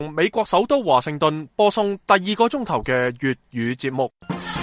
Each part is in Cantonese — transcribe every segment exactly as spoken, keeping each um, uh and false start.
美國首都華盛頓播送第二個鐘頭嘅粵語節目。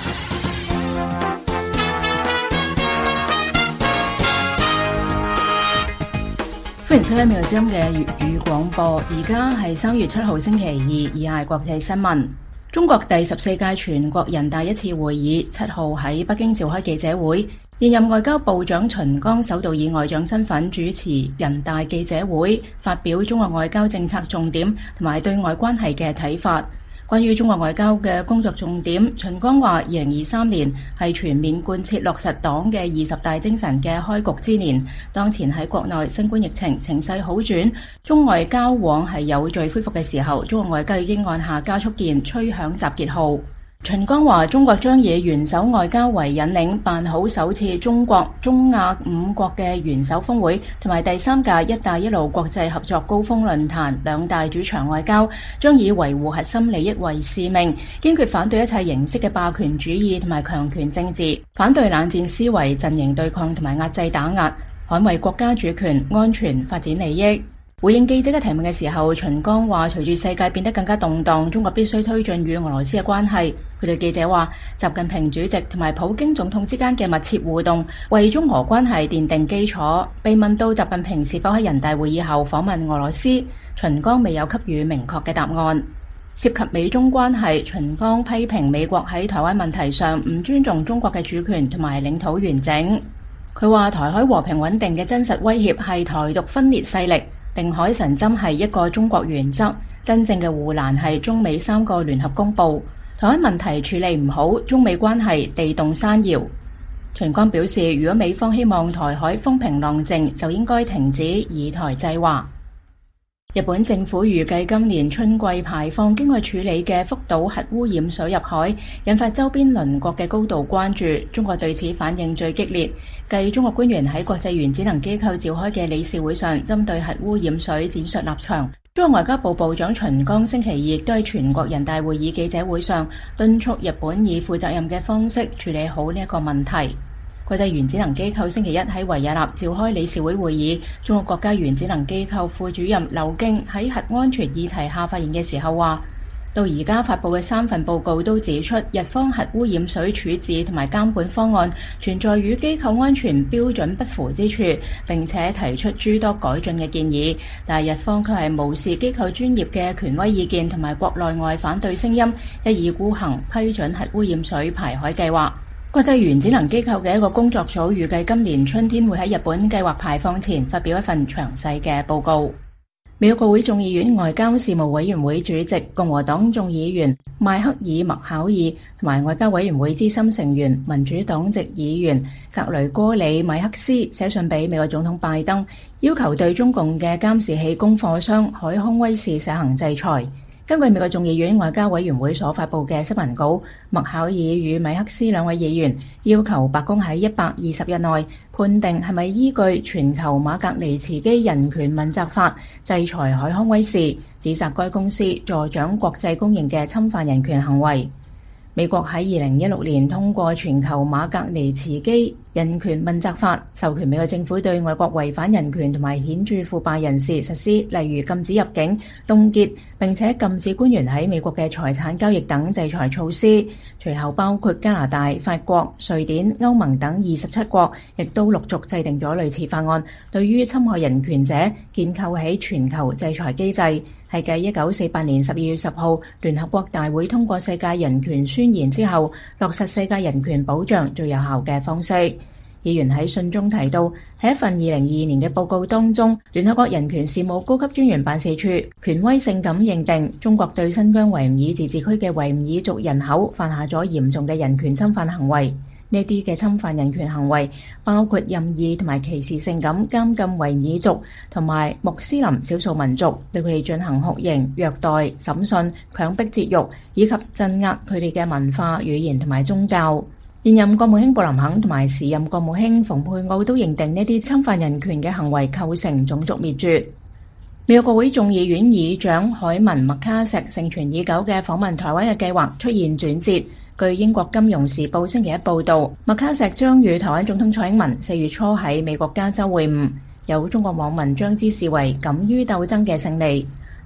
歡迎收聽美國之音嘅粵語廣播。而家係三月七號星期二，以下係國際新聞。中國第十四屆全國人大一次會議七號喺北京召開記者會，現任外交部長秦剛首度以外長身份主持人大記者會，發表中國外交政策重點同埋對外關係嘅睇法。關於中國外交嘅工作重點，秦剛話：二零二三年係全面貫徹落實黨嘅二十大精神嘅開局之年。當前喺國內新冠疫情情勢好轉，中外交往係有序恢復嘅時候，中國外交已經按下加速鍵，吹響集結號。秦剛話：中國將以元首外交為引領，辦好首次中國中亞五國嘅元首峰會同埋第三屆一帶一路國際合作高峰論壇兩大主場外交，將以維護核心利益為使命，堅決反對一切形式嘅霸權主義同埋強權政治，反對冷戰思維、陣營對抗同埋壓制打壓，捍衛國家主權、安全、發展利益。回應記者嘅提問嘅時候，秦剛話：隨住世界變得更加動盪，中國必須推進與俄羅斯嘅關係。佢對記者話：習近平主席同埋普京總統之間嘅密切互動，為中俄關係奠定基礎。被問到習近平是否喺人大會議後訪問俄羅斯，秦剛未有給予明確嘅答案。涉及美中關係，秦剛批評美國喺台灣問題上唔尊重中國嘅主權同埋領土完整。佢話：台海和平穩定嘅真實威脅係台獨分裂勢力。定海神針係一個中國原則，真正嘅護欄係中美三個聯合公報。台灣問題處理唔好，中美關係地動山搖。秦剛表示，如果美方希望台海風平浪靜，就應該停止以台制華。日本政府預計今年春季排放經過處理嘅福島核污染水入海，引發周邊鄰國嘅高度關注。中國對此反應最激烈。繼中國官員喺國際原子能機構召開嘅理事會上，針對核污染水展述立場。中國外交部部長秦剛星期二亦都喺全國人大會議記者會上敦促日本以負責任嘅方式處理好呢一個問題。國際原子能機構星期一喺維也納召開理事會會議，中國國家原子能機構副主任劉京喺核安全議題下發言嘅時候話，到而家發佈嘅三份報告都指出，日方核污染水處置同埋監管方案存在與機構安全標準不符之處，並且提出諸多改進嘅建議，但係日方卻係無視機構專業嘅權威意見同埋國內外反對聲音，一意孤行批准核污染水排海計劃。國際原子能機構嘅一個工作組預計今年春天會喺日本計劃排放前發表一份詳細嘅報告。美國國會眾議院外交事務委員會主席共和黨眾議員邁克爾麥考爾同埋外交委員會資深成員民主黨籍議員格雷戈里米克斯寫信俾美國總統拜登，要求對中共嘅監視器供貨商海康威視實行制裁。根據美國眾議院外交委員會所發佈嘅新聞稿，麥考爾與米克斯兩位議員要求白宮喺一百二十日內判定係咪依據全球馬格尼茨基人權問責法制裁海康威視，指責該公司助長國際公認嘅侵犯人權行為。美國喺二零一六年通過全球馬格尼茨基人權問責法，授權美國政府對外國違反人權同埋顯著腐敗人士實施，例如禁止入境、凍結並且禁止官員喺美國嘅財產交易等制裁措施。隨後包括加拿大、法國、瑞典、歐盟等二十七國，亦都陸續制定咗類似法案，對於侵害人權者建構起全球制裁機制，係繼一九四八年十二月十號聯合國大會通過世界人權宣言之後，落實世界人權保障最有效嘅方式。議員喺信中提到，喺一份二零二二年嘅報告當中，聯合國人權事務高級專員辦事處權威性咁認定，中國對新疆維吾爾自治區嘅維吾爾族人口犯下咗嚴重嘅人權侵犯行為。呢啲嘅侵犯人權行為包括任意同埋歧視性咁監禁維吾爾族同埋穆斯林少數民族，對佢哋進行酷刑、虐待、審訊、強迫節育，以及鎮壓佢哋嘅文化、語言同埋宗教。現任國務卿布林肯同埋時任國務卿蓬佩奧都認定呢啲侵犯人權嘅行為構成種族滅絕。美國國會眾議院議長凱文麥卡錫盛傳已久嘅訪問台灣嘅計劃出現轉折。據英國金融時報星期一報道，麥卡錫將與台灣總統蔡英文四月初喺美國加州會晤，有中國網民將之視為敢於鬥爭嘅勝利。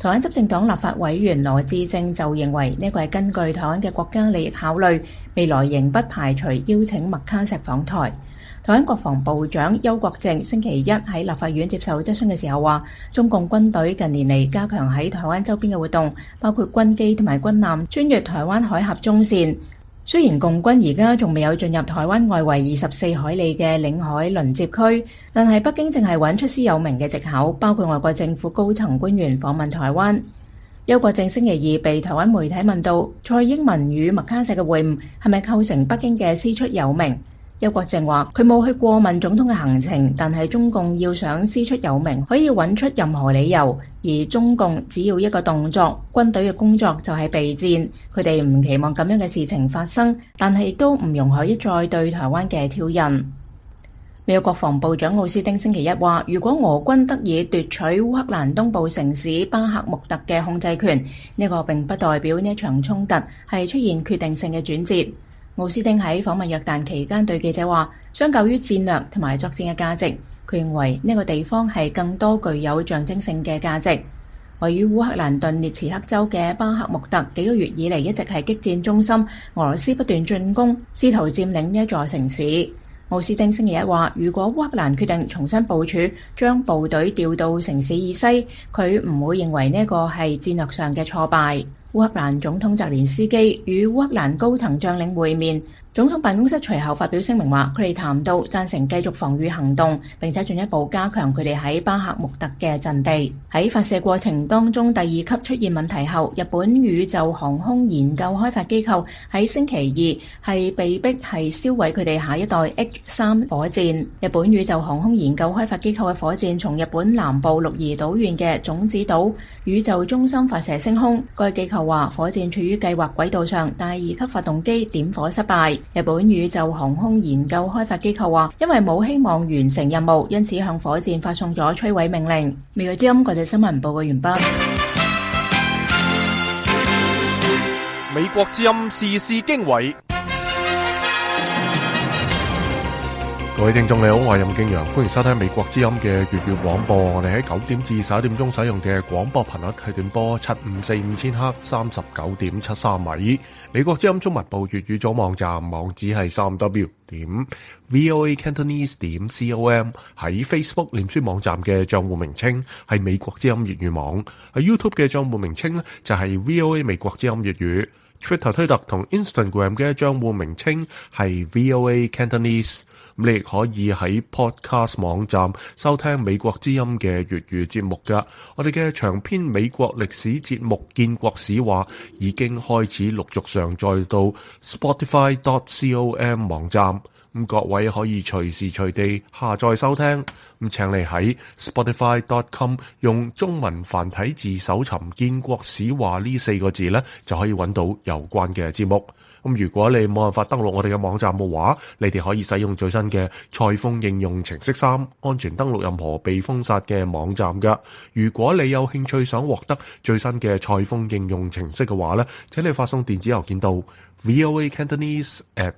台灣執政黨立法委員羅致政就認為呢個係根據台灣嘅國家利益考慮，未來仍不排除邀請麥卡錫訪台。台灣國防部長邱國正星期一喺立法院接受質詢嘅時候話，中共軍隊近年嚟加強喺台灣周邊嘅活動，包括軍機同埋軍艦穿越台灣海峽中線。雖然共軍而家仲未有進入台灣外圍二十四海里嘅領海鄰接區，但係北京正係揾出師有名嘅藉口，包括外國政府高層官員訪問台灣。邱國正星期二被台灣媒體問到蔡英文與麥卡錫嘅會晤係咪構成北京嘅師出有名？邱國正話：佢冇去過問總統嘅行程，但係中共要想師出有名，可以揾出任何理由。而中共只要一個動作，軍隊嘅工作就係備戰。佢哋唔期望咁樣嘅事情發生，但係亦都唔容許再對台灣嘅挑釁。美國國防部長奧斯汀星期一話：如果俄軍得以奪取烏克蘭東部城市巴克穆特嘅控制權，呢個並不代表呢一場衝突係出現決定性嘅轉折。奧斯汀喺訪問約旦期間對記者話：相較於戰略同埋作戰嘅價值，佢認為呢個地方係更多具有象徵性嘅價值。位於烏克蘭頓涅茨克州嘅巴克穆特幾個月以嚟一直係激戰中心，俄羅斯不斷進攻，試圖佔領呢一座城市。奧斯汀星期一話：如果烏克蘭決定重新部署，將部隊調到城市以西，佢唔會認為呢個係戰略上嘅挫敗。烏克蘭總統澤連斯基與烏克蘭高層將領會面，總統辦公室隨後發表聲明話，佢哋談到贊成繼續防禦行動，並且進一步加強佢哋喺巴克穆特嘅陣地。喺發射過程當中第二級出現問題後，日本宇宙航空研究開發機構喺星期二係被逼係燒毀佢哋下一代 H 三火箭。日本宇宙航空研究開發機構嘅火箭從日本南部鹿兒島縣嘅種子島宇宙中心發射升空，該機構話火箭處於計劃軌道上，但係二級發動機點火失敗。日本宇宙航空研究開發機構話，因為冇希望完成任務，因此向火箭發送咗摧毀命令。美國之音國際新聞報告完畢。 美國之音時事經緯。 各位聽眾你好，我係任敬陽，歡迎收聽美國之音嘅粵語廣播。我哋喺九點至十一點鐘使用嘅廣播頻率係電波七五四五千赫，三十九點七三米。美國之音中文部粵語組網站網址係三 w 點 voa cantonese 點 com。喺 Facebook 臉書網站嘅賬戶名稱係美國之音粵語網，喺 YouTube 嘅賬戶名稱呢就係 voa 美國之音粵語。Twitter 推特同 Instagram 嘅賬戶名稱係 voa cantonese。咁你亦可以喺 Podcast 網站收聽美國之音嘅粵語節目噶。我哋嘅長篇美國歷史節目《建國史話》已經開始陸續上載到 Spotify dot com 網站。咁各位可以隨時隨地下載收聽。咁請你喺 Spotify dot com 用中文繁體字搜尋《建國史話》呢四個字咧，就可以揾到有關嘅節目。咁如果你冇辦法登錄我哋嘅網站嘅話，你哋可以使用最新嘅蔡豐應用程式三，安全登錄任何被封殺嘅網站噶。如果你有興趣想獲得最新嘅蔡豐應用程式嘅話咧，請你發送電子郵件到 voa cantonese at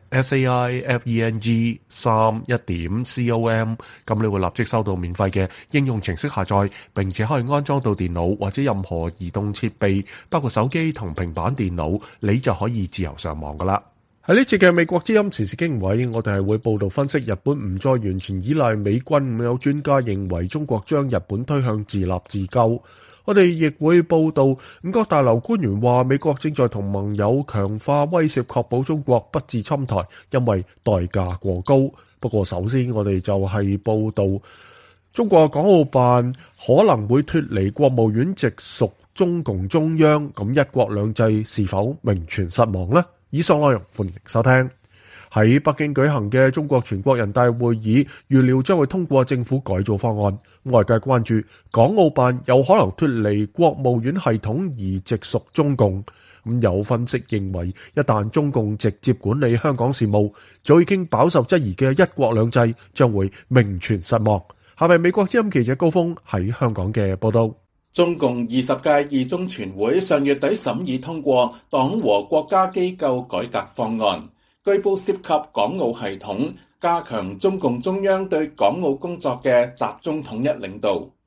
saifeng 三一點 com， 咁你會立即收到免費嘅應用程式下載，並且可以安裝到電腦或者任何移動設備，包括手機同平板電腦，你就可以自由上網噶啦。喺呢次嘅美國之音時事經緯，我哋係會報道分析日本唔再完全依賴美軍，有專家認為中國將日本推向自立自救。我哋亦會報道五角大樓官員話，美國正在同盟友強化威懾，確保中國不致侵台，因為代價過高。不過首先我哋就係報道中國港澳辦可能會脫離國務院，直屬中共中央，咁一國兩制是否名存實亡呢？以上內容歡迎收聽。喺北京舉行嘅中國全國人大會議預料將會通過政府改造方案，外界關注港澳辦有可能脫離國務院系統而直屬中共。咁有分析認為，一旦中共直接管理香港事務，早已經飽受質疑嘅一國兩制將會名存實亡。下面美國之音記者高峰喺香港嘅報道。 中共二十屆二中全會上月底審議通過黨和國家機構改革方案，據報涉及港澳系統，加強中共中央對港澳工作嘅集中統一領導。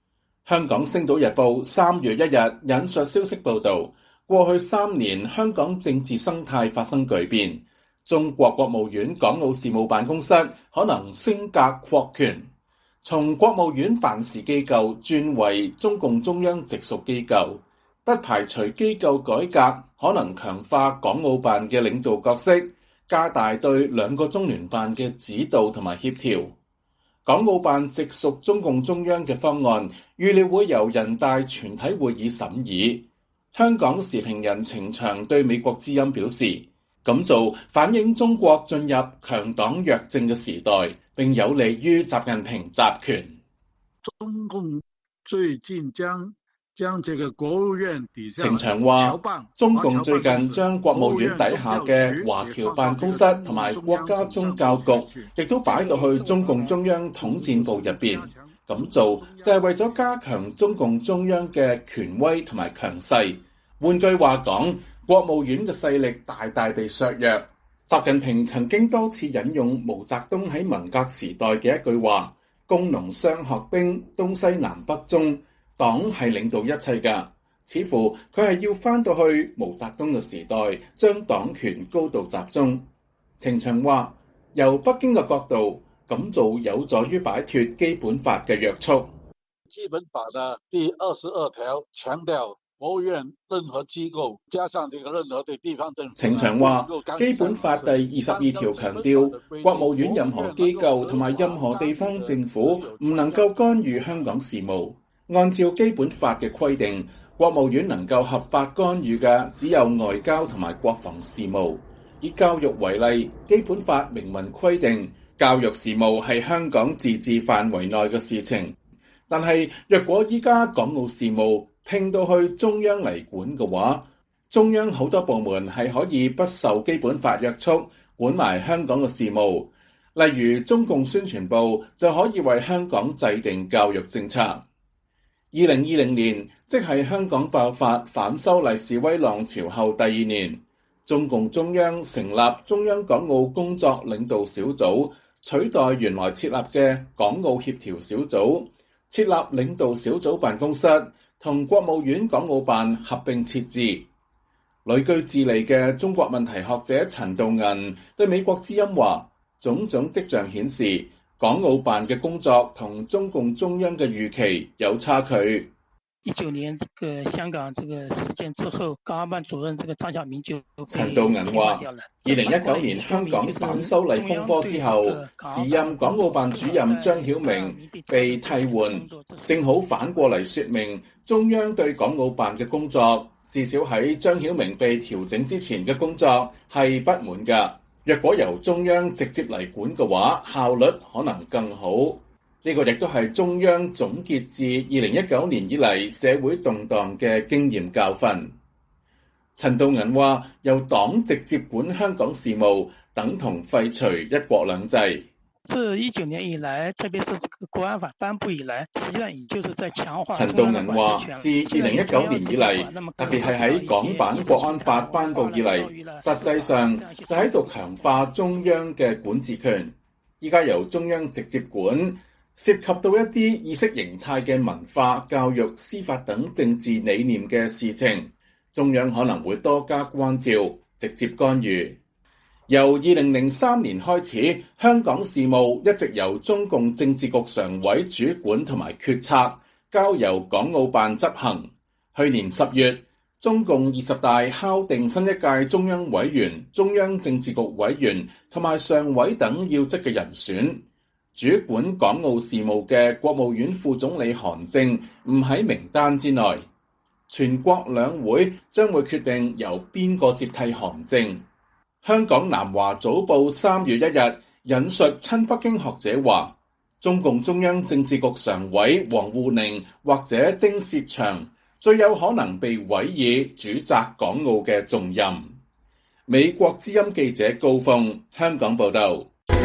香港星島日報三月一日引述消息報道，過去三年香港政治生態發生巨變，中國國務院港澳事務辦公室可能升格擴權，從國務院辦事機構轉為中共中央直屬機構，不排除機構改革可能強化港澳辦嘅領導角色，加大對兩個中聯辦嘅指導同埋協調。港澳辦直屬中共中央嘅方案預料會由人大全體會議審議。香港時評人程翔對美國之音表示，咁做反映中國進入強黨弱政嘅時代，並有利於習近平集權。 中共最近將將這個國務院底下， 程翔話，中共最近將國務院底下嘅華僑辦公室同埋國家宗教局，亦都擺到去中共中央統戰部入邊。咁做就係為咗加強中共中央嘅權威同埋強勢。換句話講，國務院嘅勢力大大被削弱。習近平曾經多次引用毛澤東喺文革時代嘅一句話：工農商學兵，東西南北中，黨係領導一切㗎。似乎佢係要返到去毛澤東嘅時代，將黨權高度集中。程翔話，由北京嘅角度，咁做有助於擺脫基本法嘅約束。 基本法的第二十二條強調，國務院任何機構加上這個任何的地方政府。 程翔話，基本法第二十二條強調，國務院任何機構同埋任何地方政府唔能夠干預香港事務。按照基本法嘅規定，國務院能夠合法干預嘅只有外交同埋國防事務。以教育為例，基本法明文規定，教育事務係香港自治範圍內嘅事情。但係若果依家港澳事務拼到去中央嚟管嘅話，中央好多部門係可以不受基本法約束，管埋香港嘅事務。例如中共宣傳部就可以為香港制定教育政策。二零二零年，即係香港爆發反修例示威浪潮後第二年，中共中央成立中央港澳工作領導小組，取代原來設立嘅港澳協調小組，設立領導小組辦公室，同國務院港澳辦合併設置。旅居智利嘅中國問題學者陳道銀對美國之音話，種種跡象顯示，港澳辦嘅工作同中共中央嘅預期有差距。 一九年這個香港這個事件之後，港澳辦主任這個張曉明就陳道銀話，二零一九年香港反修例風波之後，時任港澳辦主任張曉明被替換，正好反過嚟說明中央對港澳辦嘅工作，至少喺張曉明被調整之前嘅工作係不滿㗎。若果由中央直接嚟管嘅話，效率可能更好。呢個亦都係中央總結自二零一九年以嚟社會動盪嘅經驗教訓。陳道銀話，由黨直接管香港事務，等同廢除一國兩制。 自一九年以來，特別是這個國安法頒布以來，實際上也就是在強化。 陳道銀話，自二零一九年以嚟，特別係喺港版國安法頒布以嚟，實際上就喺度強化中央嘅管治權。依家由中央直接管，涉及到一啲意識形態嘅文化、教育、司法等政治理念嘅事情，中央可能會多加關照，直接干預。由二零零三年開始，香港事務一直由中共政治局常委主管同埋決策，交由港澳辦執行。去年十月，中共二十大敲定新一屆中央委員、中央政治局委員同埋常委等要職嘅人選。主管港澳事務嘅國務院副總理韓正唔喺名單之內。全國兩會將會決定由邊個接替韓正。香港南華早報三月一日引述親北京學者話，中共中央政治局常委王滬寧或者丁薛祥最有可能被委以主責港澳嘅重任。美國之音記者高鳳香港報道。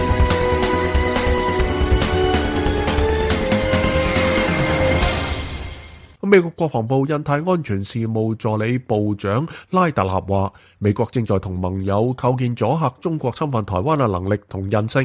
美國國防部印太安全事務助理部長拉特納話，美國正在同盟友構建阻嚇中國侵犯台灣嘅能力同韌性。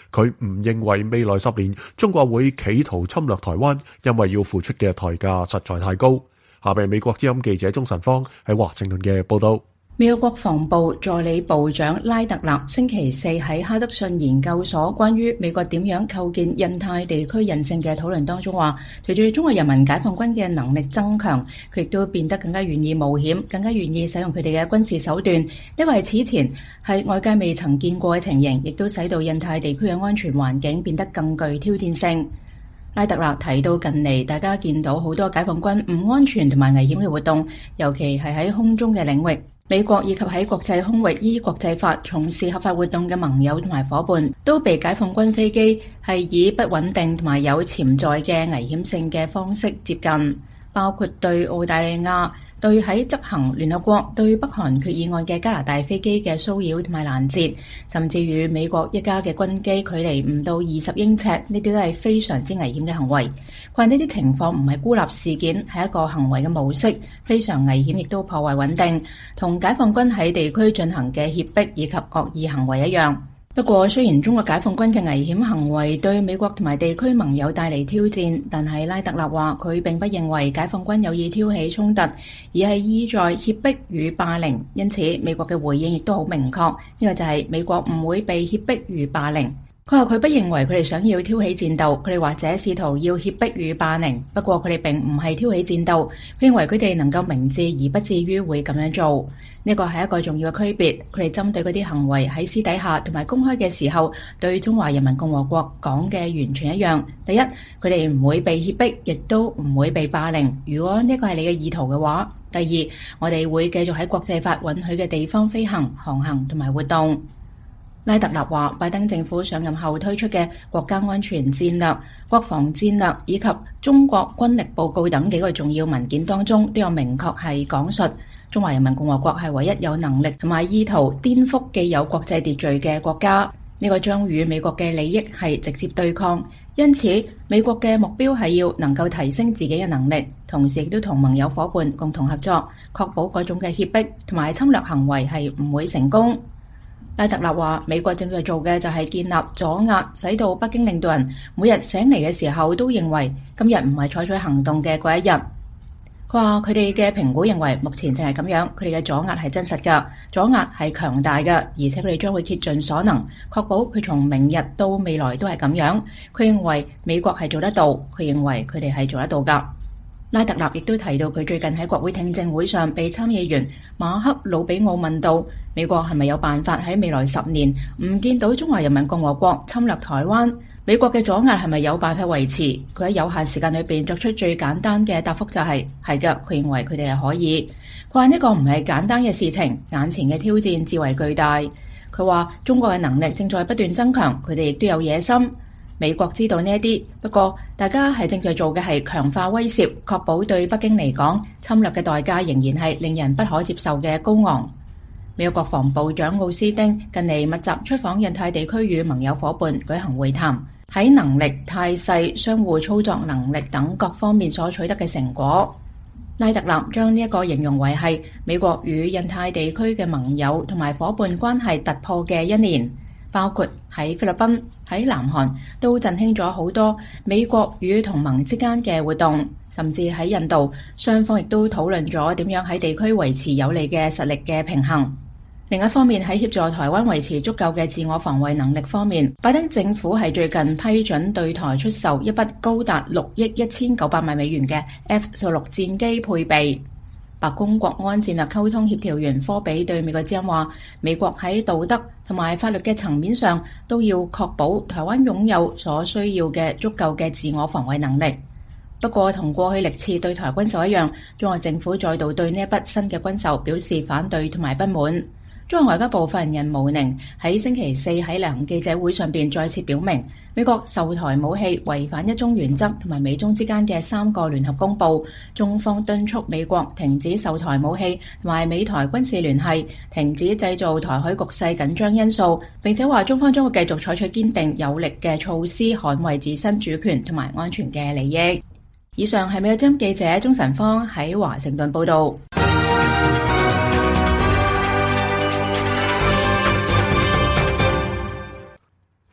佢唔認為未來十年中國會企圖侵略台灣，因為要付出嘅代價實在太高。下面美國之音記者鍾晨芳喺華盛頓嘅報道。 美國國防部助理部長拉特納星期四喺哈德遜研究所關於美國點樣構建印太地區韌性嘅討論當中話，隨住中國人民解放軍嘅能力增強，佢亦都變得更加願意冒險，更加願意使用佢哋嘅軍事手段。呢個係此前係外界未曾見過嘅情形，亦都使到印太地區嘅安全環境變得更具挑戰性。拉特納提到近嚟大家見到好多解放軍唔安全同埋危險嘅活動，尤其係喺空中嘅領域。美國以及喺國際空域依國際法從事合法活動嘅盟友同埋夥伴，都被解放軍飛機係以不穩定同埋有潛在嘅危險性嘅方式接近，包括對澳大利亞、對喺執行聯合國對北韓決議案嘅加拿大飛機嘅騷擾同埋攔截，甚至與美國一家嘅軍機距離唔到二十英尺，呢啲都係非常之危險嘅行為。佢話呢啲情況唔係孤立事件，係一個行為嘅模式，非常危險，亦都破壞穩定，同解放軍喺地區進行嘅脅迫以及惡意行為一樣。不過，雖然中國解放軍嘅危險行為對美國同埋地區盟友帶嚟挑戰，但係拉特納話佢並不認為解放軍有意挑起衝突，而係意在脅迫與霸凌。因此，美國嘅回應亦都好明確，呢個就係美國唔會被脅迫與霸凌。佢話佢不認為佢哋想要挑起戰鬥，佢哋或者試圖要脅迫與霸凌，不過佢哋並唔係挑起戰鬥。佢認為佢哋能夠明智而不至於會咁樣做，呢個係一個重要嘅區別。佢哋針對嗰啲行為喺私底下同埋公開嘅時候，對中華人民共和國講嘅完全一樣。第一，佢哋唔會被脅迫，亦都唔會被霸凌。如果呢個係你嘅意圖嘅話，第二，我哋會繼續喺國際法允許嘅地方飛行、航行同埋活動。拉特納話，拜登政府上任後推出嘅國家安全戰略、國防戰略以及中國軍力報告等幾個重要文件當中，都有明確係講述中華人民共和國係唯一有能力同埋意圖顛覆既有國際秩序嘅國家。呢個將與美國嘅利益係直接對抗，因此美國嘅目標係要能夠提升自己嘅能力，同時亦都同盟友夥伴共同合作，確保嗰種嘅脅迫同埋侵略行為係唔會成功。拉特納話，美國正在做嘅就係建立阻壓，使到北京領導人每日醒嚟嘅時候都認為今日唔係採取行動嘅嗰一日。佢話佢哋嘅評估認為目前就係咁樣，佢哋嘅阻壓係真實㗎，阻壓係強大㗎，而且佢哋將會竭盡所能，確保佢從明日到未來都係咁樣。佢認為美國係做得到，佢認為佢哋係做得到㗎。拉特納亦都提到佢最近喺國會聽證會上被參議員馬克魯比奧問到美國係咪有辦法喺未來十年唔見到中華人民共和國侵略台灣，美國嘅阻壓係咪有辦法維持？佢喺有限時間裏邊作出最簡單嘅答覆就係係嘅，佢認為佢哋係可以。佢話呢個唔係簡單嘅事情，眼前嘅挑戰至為巨大。佢話中國嘅能力正在不斷增強，佢哋亦都有野心。美國知道呢一啲，不過大家係正在做嘅係強化威懾，確保對北京嚟講，侵略嘅代價仍然係令人不可接受嘅高昂。美國國防部長奧斯汀近嚟密集出訪印太地區與盟友夥伴舉行會談，喺能力、態勢、相互操作能力等各方面所取得嘅成果。拉特納將呢一個形容為係美國與印太地區嘅盟友同埋夥伴關係突破嘅一年。包括喺菲律賓、喺南韓都振興咗好多美國與同盟之間嘅活動，甚至喺印度，雙方亦都討論咗點樣喺地區維持有利嘅實力嘅平衡。另一方面，喺協助台灣維持足夠嘅自我防衛能力方面，拜登政府係最近批准對台出售一筆高達六億一千九百萬美元嘅 F 十六戰機配備。白宮國安戰略溝通協調員科比對美國之音話，美國喺道德同埋法律嘅層面上都要確保台灣擁有所需要嘅足夠嘅自我防衛能力。不過同過去歷次對台軍售一樣，中國政府再度對呢一筆新嘅軍售表示反對同埋不滿。中國外交部發言人毛寧喺星期四喺例行記者會上邊再次表明，美國售台武器違反一中原則同埋美中之間嘅三個聯合公報，中方敦促美國停止售台武器同埋美台軍事聯繫，停止製造台海局勢緊張因素，並且話中方將會繼續採取堅定有力嘅措施，捍衛自身主權同埋安全嘅利益。以上係美國之音記者鍾晨芳喺華盛頓報道。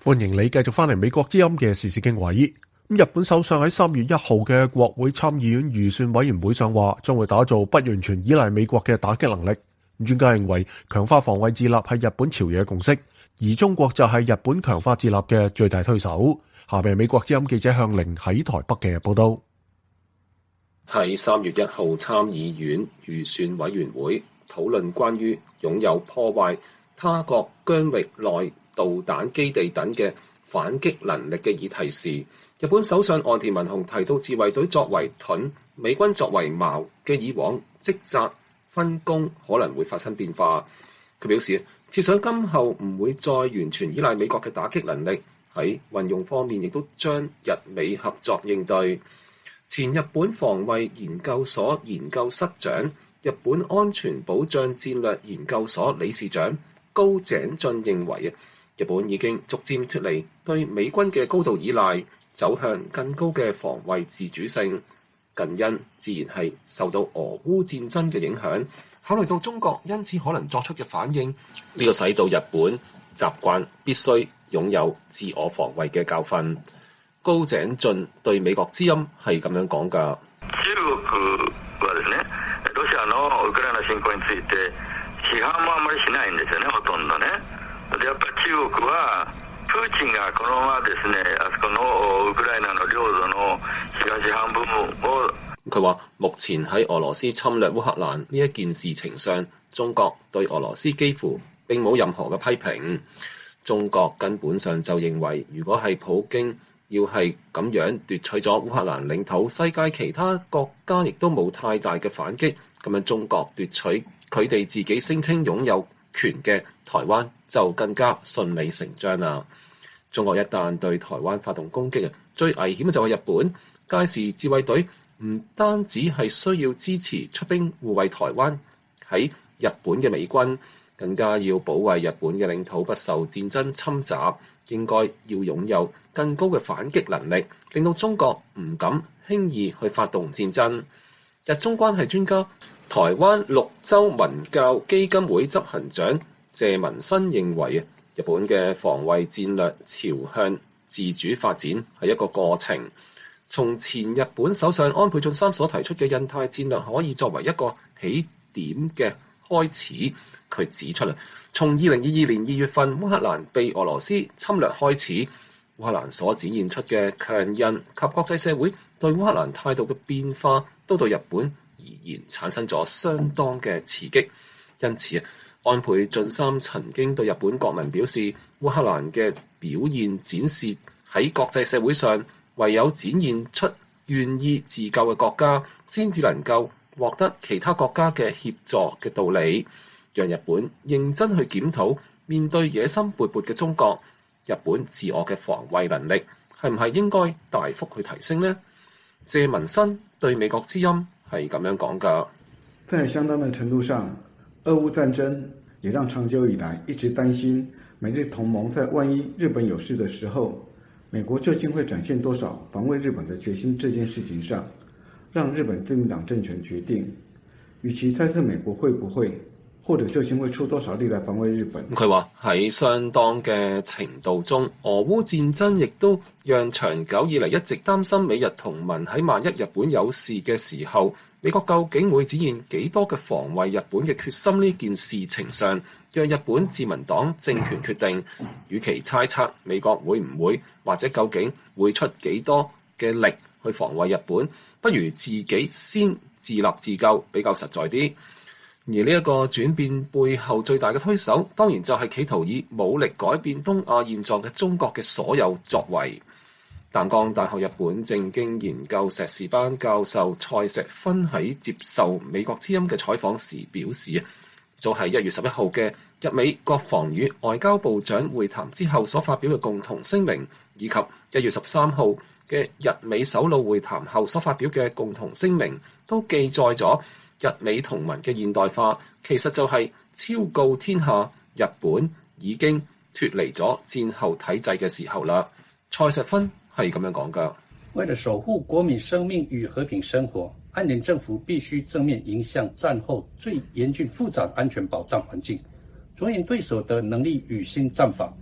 歡迎你繼續翻嚟美國之音嘅時事經緯。日本首相喺三月一號嘅國會參議院預算委員會上話，將會打造不完全依賴美國嘅打擊能力。專家認為，強化防衛自立係日本朝野共識，而中國就係日本強化自立嘅最大推手。下面美國之音記者向玲喺台北嘅報道。 喺三月一號參議院預算委員會討論關於擁有破壞他國疆域內導彈基地等嘅反擊能力嘅議題時，日本首相岸田文雄提到自衛隊作為盾，美軍作為矛嘅以往職責分工可能會發生變化。佢表示，設想今後唔會再完全依賴美國嘅打擊能力，喺運用方面亦都將日美合作應對。前日本防衛研究所研究室長、日本安全保障戰略研究所理事長高井俊認為，日本已經逐漸脫離對美軍嘅高度依賴，走向更高嘅防衛自主性。近因自然係受到俄烏戰爭嘅影響，考慮到中國因此可能作出嘅反應，呢個使到日本習慣必須擁有自我防衛嘅教訓。高井俊對美國之音係咁樣講㗎。 中國はですね、ロシアのウクライナ侵攻について批判もあまりしないんですよね、ほとんどね。でやっぱり中國はプーチンがこのままですね、あそこのウクライナの領土の東半部を佢話目前喺俄羅斯侵略烏克蘭呢一件事情上，中國對俄羅斯幾乎並冇任何嘅批評。中國根本上就認為，如果係普京要係咁樣奪取咗烏克蘭領土，世界其他國家亦都冇太大嘅反擊，咁樣中國奪取佢哋自己聲稱擁有權嘅台灣就更加順理成章啦。中國一旦對台灣發動攻擊，最危險嘅就係日本。屆時自衛隊唔單止係需要支持出兵護衛台灣喺日本嘅美軍，更加要保衛日本嘅領土不受戰爭侵襲，應該要擁有更高嘅反擊能力，令到中國唔敢輕易去發動戰爭。日中關係專家、台灣六州文教基金會執行長謝文新認為，日本嘅防衛戰略朝向自主發展係一個過程。從前日本首相安倍晉三所提出嘅印太戰略可以作為一個起點嘅開始。佢指出啦，從二零二二年二月份烏克蘭被俄羅斯侵略開始，烏克蘭所展現出嘅強韌及國際社會對烏克蘭態度嘅變化，都對日本而言產生咗相當嘅刺激。因此，安倍晉三曾經對日本國民表示，烏克蘭嘅表現展示喺國際社會上，唯有展現出願意自救嘅國家，先至能夠獲得其他國家嘅協助嘅道理。讓日本認真去檢討面對野心勃勃嘅中國，日本自我嘅防衛能力係唔係應該大幅去提升呢？謝文新對美國之音係咁樣講㗎。 在相當的程度上，俄烏戰爭也讓長久以來一直擔心美日同盟在萬一日本有事的時候，美國究竟會展現多少防衛日本的決心這件事情上，讓日本自民黨政權決定，與其猜測美國會不會或者究竟會出多少力來防衛日本。 佢話喺相當嘅程度中，俄烏戰爭亦都讓長久以嚟一直擔心美日同盟喺萬一日本有事嘅時候，美國究竟會展現幾多嘅防衛日本嘅決心呢件事情上，讓日本自民黨政權決定。與其猜測美國會唔會或者究竟會出幾多嘅力去防衛日本，不如自己先自立自救比較實在啲。而呢一個轉變背後最大嘅推手，當然就係企圖以武力改變東亞現狀嘅中國嘅所有作為。淡江大學日本政經研究碩士班教授蔡石芬喺接受美國之音嘅採訪時表示，就係一月十一號嘅日美國防與外交部長會談之後所發表嘅共同聲明，以及一月十三號嘅日美首腦會談後所發表嘅共同聲明，都記載咗日美同盟嘅現代化，其實就係昭告天下，日本已經脫離咗戰後體制嘅時候啦。蔡石芬係咁樣講㗎。 為了守護國民生命與和平生活，岸田政府必須正面迎向戰後最嚴峻複雜的安全保障環境，着眼對手的能力與新戰法，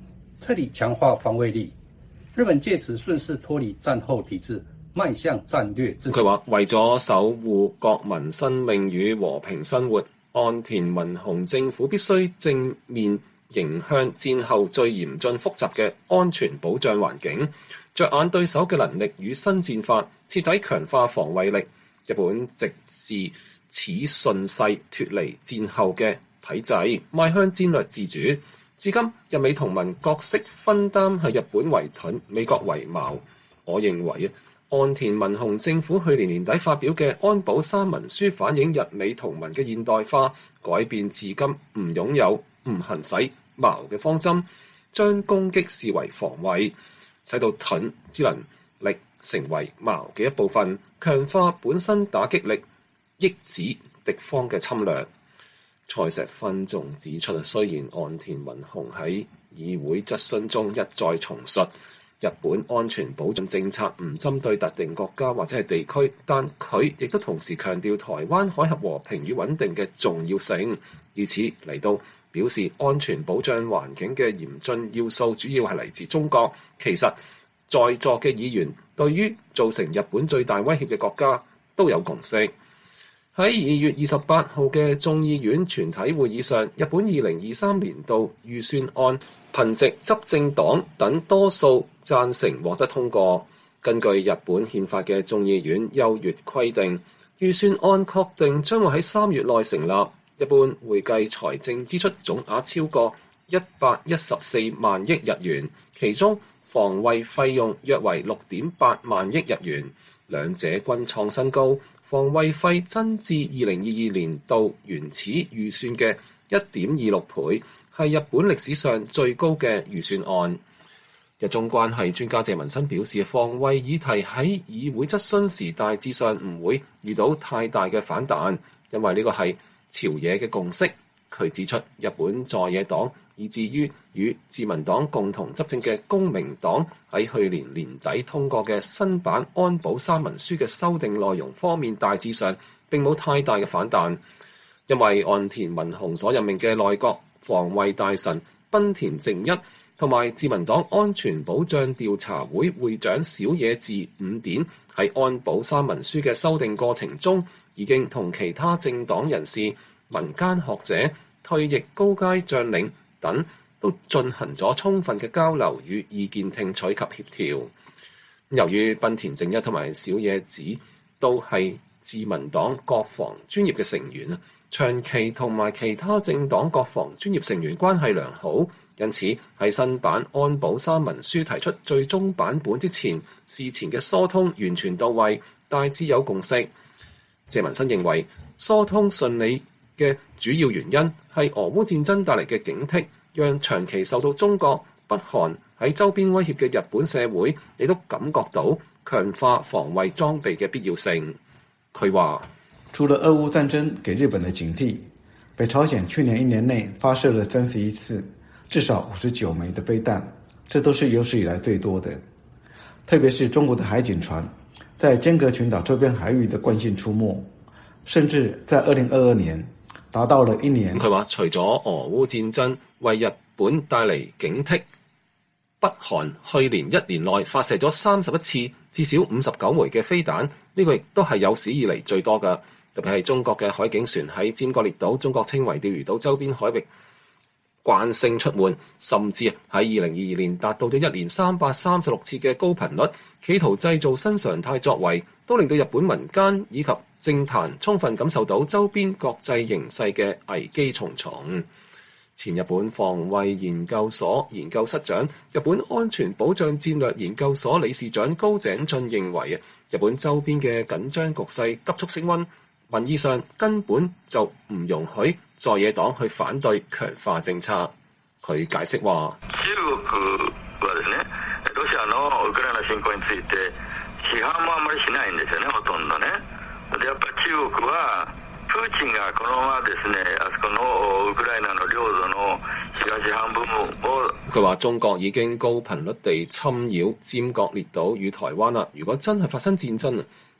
徹底強化防衛力。日本借此順勢脫離戰後體制，邁向戰略自主。 佢話為咗守護國民生命與和平生活，岸田文雄政府必須正面迎向戰後最嚴峻複雜嘅安全保障環境，着眼對手嘅能力與新戰法，徹底強化防衛力。日本直視此順勢脫離戰後嘅體制，邁向戰略自主。至今，日美同盟角色分擔係日本為盾，美國為矛。我認為啊，岸田文雄政府去年年底發表嘅安保三文書，反映日美同盟嘅現代化，改變至今唔擁有、唔行使矛嘅方針，將攻擊視為防衛，使到盾之能力成為矛嘅一部分，強化本身打擊力，抑止敵方嘅侵略。蔡石芬仲指出，雖然岸田文雄喺議會質詢中一再重述日本安全保障政策唔針對特定國家或者係地區，但佢亦都同時強調台灣海峽和平與穩定嘅重要性，以此嚟到表示安全保障環境嘅嚴峻要素主要係嚟自中國。其實在座嘅議員對於造成日本最大威脅嘅國家都有共識。喺二月二十八號嘅眾議院全體會議上，日本二零二三年度預算案憑藉執政黨等多數贊成獲得通過。根據日本憲法嘅眾議院優越規定，預算案確定將會喺三月內成立，一般會計財政支出總額超過一百一十四萬億日元，其中防衛費用約為六點八萬億日元，兩者均創新高。防衛費增至二零二二年度原始預算嘅一點二六倍，係日本歷史上最高嘅預算案。日中關係專家謝文新表示，防衛議題喺議會質詢時大致上唔會遇到太大嘅反彈，因為呢個係朝野嘅共識。佢指出，日本在野黨以至於與自民黨共同執政嘅公明黨喺去年年底通過嘅新版安保三文書嘅修訂內容方面，大致上並冇太大嘅反彈，因為岸田文雄所任命嘅內閣防衛大臣濱田正一同埋自民黨安全保障調查會會長小野寺五典喺安保三文書嘅修訂過程中，已經同其他政黨人士、民間學者、退役高階將領等都進行咗充分嘅交流與意見聽取及協調。由於濱田正一同埋小野寺都係自民黨國防專業嘅成員啊，長期同埋其他政黨國防專業成員關係良好，因此喺新版安保三文書提出最終版本之前，事前嘅疏通完全到位，大致有共識。謝文新認為，疏通順利嘅主要原因係俄烏戰爭帶嚟嘅警惕，讓長期受到中國、北韓喺周邊威脅嘅日本社會亦都感覺到強化防衛裝備嘅必要性。佢話： 除了俄烏戰爭給日本的警惕，北朝鮮去年一年內發射了三十一次，至少五十九枚的飛彈，這都是有史以來最多的。特別是中國的海警船在尖閣群島周邊海域的慣性出沒，甚至在二零二二年達到了一年。 佢話：除咗俄烏戰爭為日本帶嚟警惕，北韓去年一年內發射咗三十一次，至少五十九枚嘅飛彈，呢、這個亦都係有史以嚟最多㗎。特別係中國嘅海警船喺尖閣列島、中國稱為釣魚島周邊海域慣性出沒，甚至喺二零二二年達到咗一年三百三十六次嘅高頻率，企圖製造新常態作為，都令到日本民間以及政壇充分感受到周邊國際形勢嘅危機重重。前日本防衛研究所研究室長、日本安全保障戰略研究所理事長高井俊認為啊，日本周邊嘅緊張局勢急速升溫，民意上根本就唔容許在野黨去反對強化政策。佢解釋話： 中國はですね、ロシアのウクライナ侵攻について批判もあんまりしないんですよね、ほとんどね。でやっぱ中國はプーチンがこのままですね、あそこのウクライナの領土の東半分を佢話中國已經高頻率地侵擾尖閣列島與台灣啦。如果真係發生戰爭啊，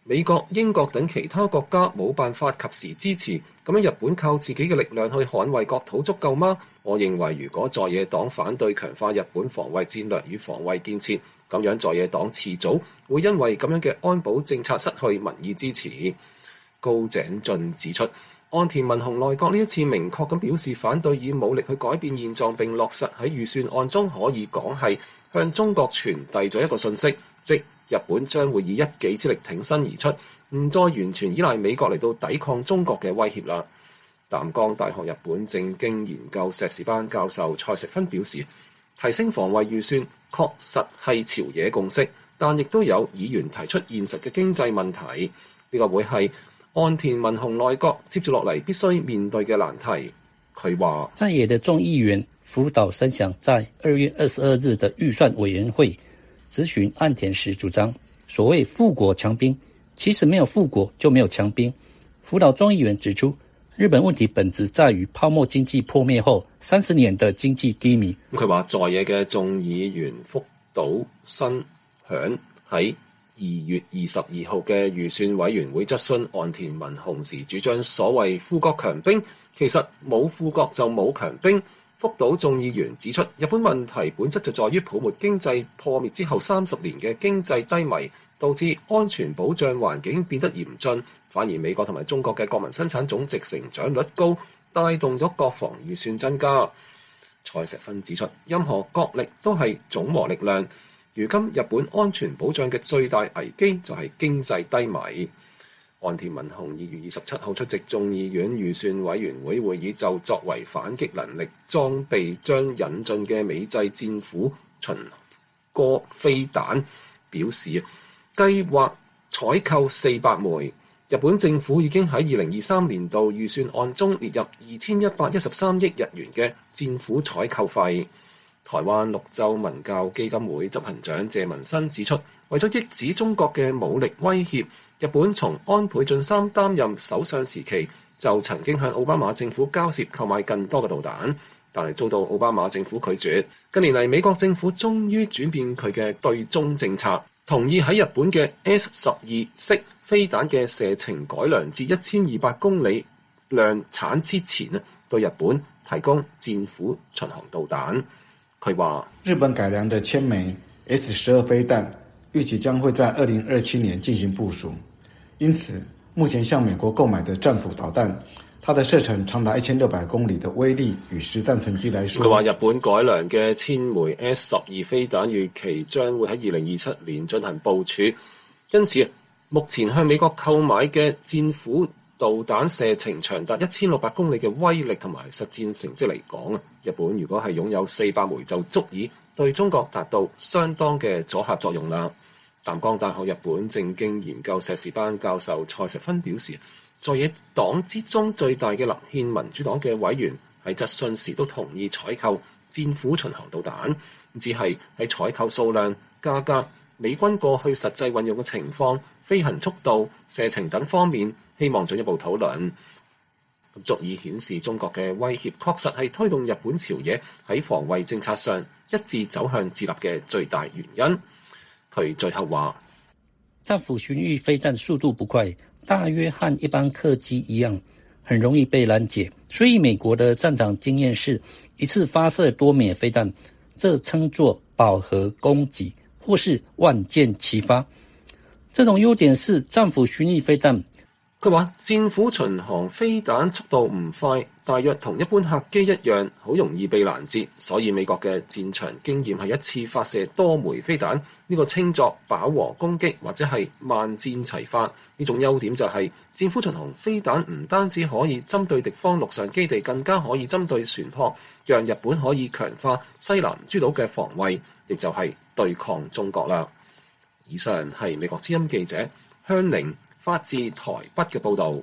美國、英國等其他國家冇辦法及時支持，咁樣日本靠自己嘅力量去捍衛國土足夠嗎？我認為如果在野黨反對強化日本防衛戰略與防衛建設，咁樣在野黨遲早會因為咁樣嘅安保政策失去民意支持。高井俊指出，岸田文雄內閣呢一次明確咁表示反對以武力去改變現狀並落實喺預算案中，可以講係向中國傳遞咗一個訊息，即日本將會以一己之力挺身而出，唔再完全依賴美國嚟到抵抗中國嘅威脅啦。淡江大學日本政經研究碩士班教授蔡石芬表示，提升防衛預算確實係朝野共識，但亦都有議員提出現實嘅經濟問題，呢個會係岸田文雄內閣接住落嚟必須面對嘅難題。佢話， 在野的眾議員福島伸祥在二月二十二日的預算委員會質詢岸田時主張，所謂富國強兵，其實沒有富國就沒有強兵。福島眾議員指出，日本問題本質在於泡沫經濟破滅後三十年的經濟低迷。 佢話在野嘅眾議員福島伸祥喺二月二十二號嘅預算委員會質詢岸田文雄時主張所謂富國強兵，其實冇富國就冇強兵。福島眾議員指出，日本問題本質就在於泡沫經濟破滅之後三十年嘅經濟低迷，導致安全保障環境變得嚴峻，反而美國同埋中國嘅國民生產總值成長率高，帶動咗國防預算增加。蔡石芬指出，任何國力都係總和力量。如今日本安全保障嘅最大危機就係經濟低迷。岸田文雄二月二十七號出席眾議院預算委員會會議，就作為反擊能力裝備將引進嘅美製戰斧巡歌飛彈表示，計劃採購四百枚。日本政府已經喺二零二三年度預算案中列入二千一百一十三億日元嘅戰斧採購費。台灣六州文教基金會執行長謝文新指出，為咗抑止中國嘅武力威脅，日本從安倍晉三擔任首相時期就曾經向奧巴馬政府交涉購買更多嘅導彈，但係遭到奧巴馬政府拒絕。近年嚟，美國政府終於轉變佢嘅對中政策，同意喺日本嘅 S 十二式飛彈嘅射程改良至一千二百公里量產之前啊，對日本提供戰斧巡航導彈。佢話， 日本改良的千枚 S 十二飛彈預期將會在二零二七年進行部署，因此目前向美國購買的戰斧導彈，它的射程長達一千六百公里的威力與實戰成績來說， 佢話日本改良嘅千枚 S 十二飛彈預期將會喺二零二七年進行部署，因此目前向美國購買嘅戰斧導彈射程長達一千六百公里嘅威力同埋實戰成績嚟講啊，日本如果係擁有四百枚就足以對中國達到相當嘅阻嚇作用啦。淡江大學日本政經研究碩士班教授蔡石芬表示，在野黨之中最大嘅立憲民主黨嘅委員喺質詢時都同意採購戰斧巡航導彈，只係喺採購數量、價格、美軍過去實際運用嘅情況、飛行速度、射程等方面，希望進一步討論。咁足以顯示中國嘅威脅確實係推動日本朝野喺防衛政策上一致走向自立嘅最大原因。佢最後話， 戰斧巡弋飛彈速度不快，大約和一般客機一樣，很容易被攔截，所以美國的戰場經驗是一次發射多枚飛彈，這稱作飽和攻擊或是萬箭齊發。這種優點是戰斧巡弋飛彈。 佢話戰斧巡航飛彈速度唔快，大約同一般客機一樣，好容易被攔截，所以美國嘅戰場經驗係一次發射多枚飛彈，呢個稱作飽和攻擊或者係萬箭齊發。呢種優點就係戰斧巡航飛彈唔單止可以針對敵方陸上基地，更加可以針對船舶，讓日本可以強化西南諸島嘅防衛，亦就係對抗中國啦。以上係美國之音記者香菱發自台北嘅報導。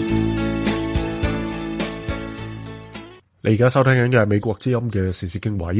你而家收聽緊嘅係美國之音嘅時事經緯。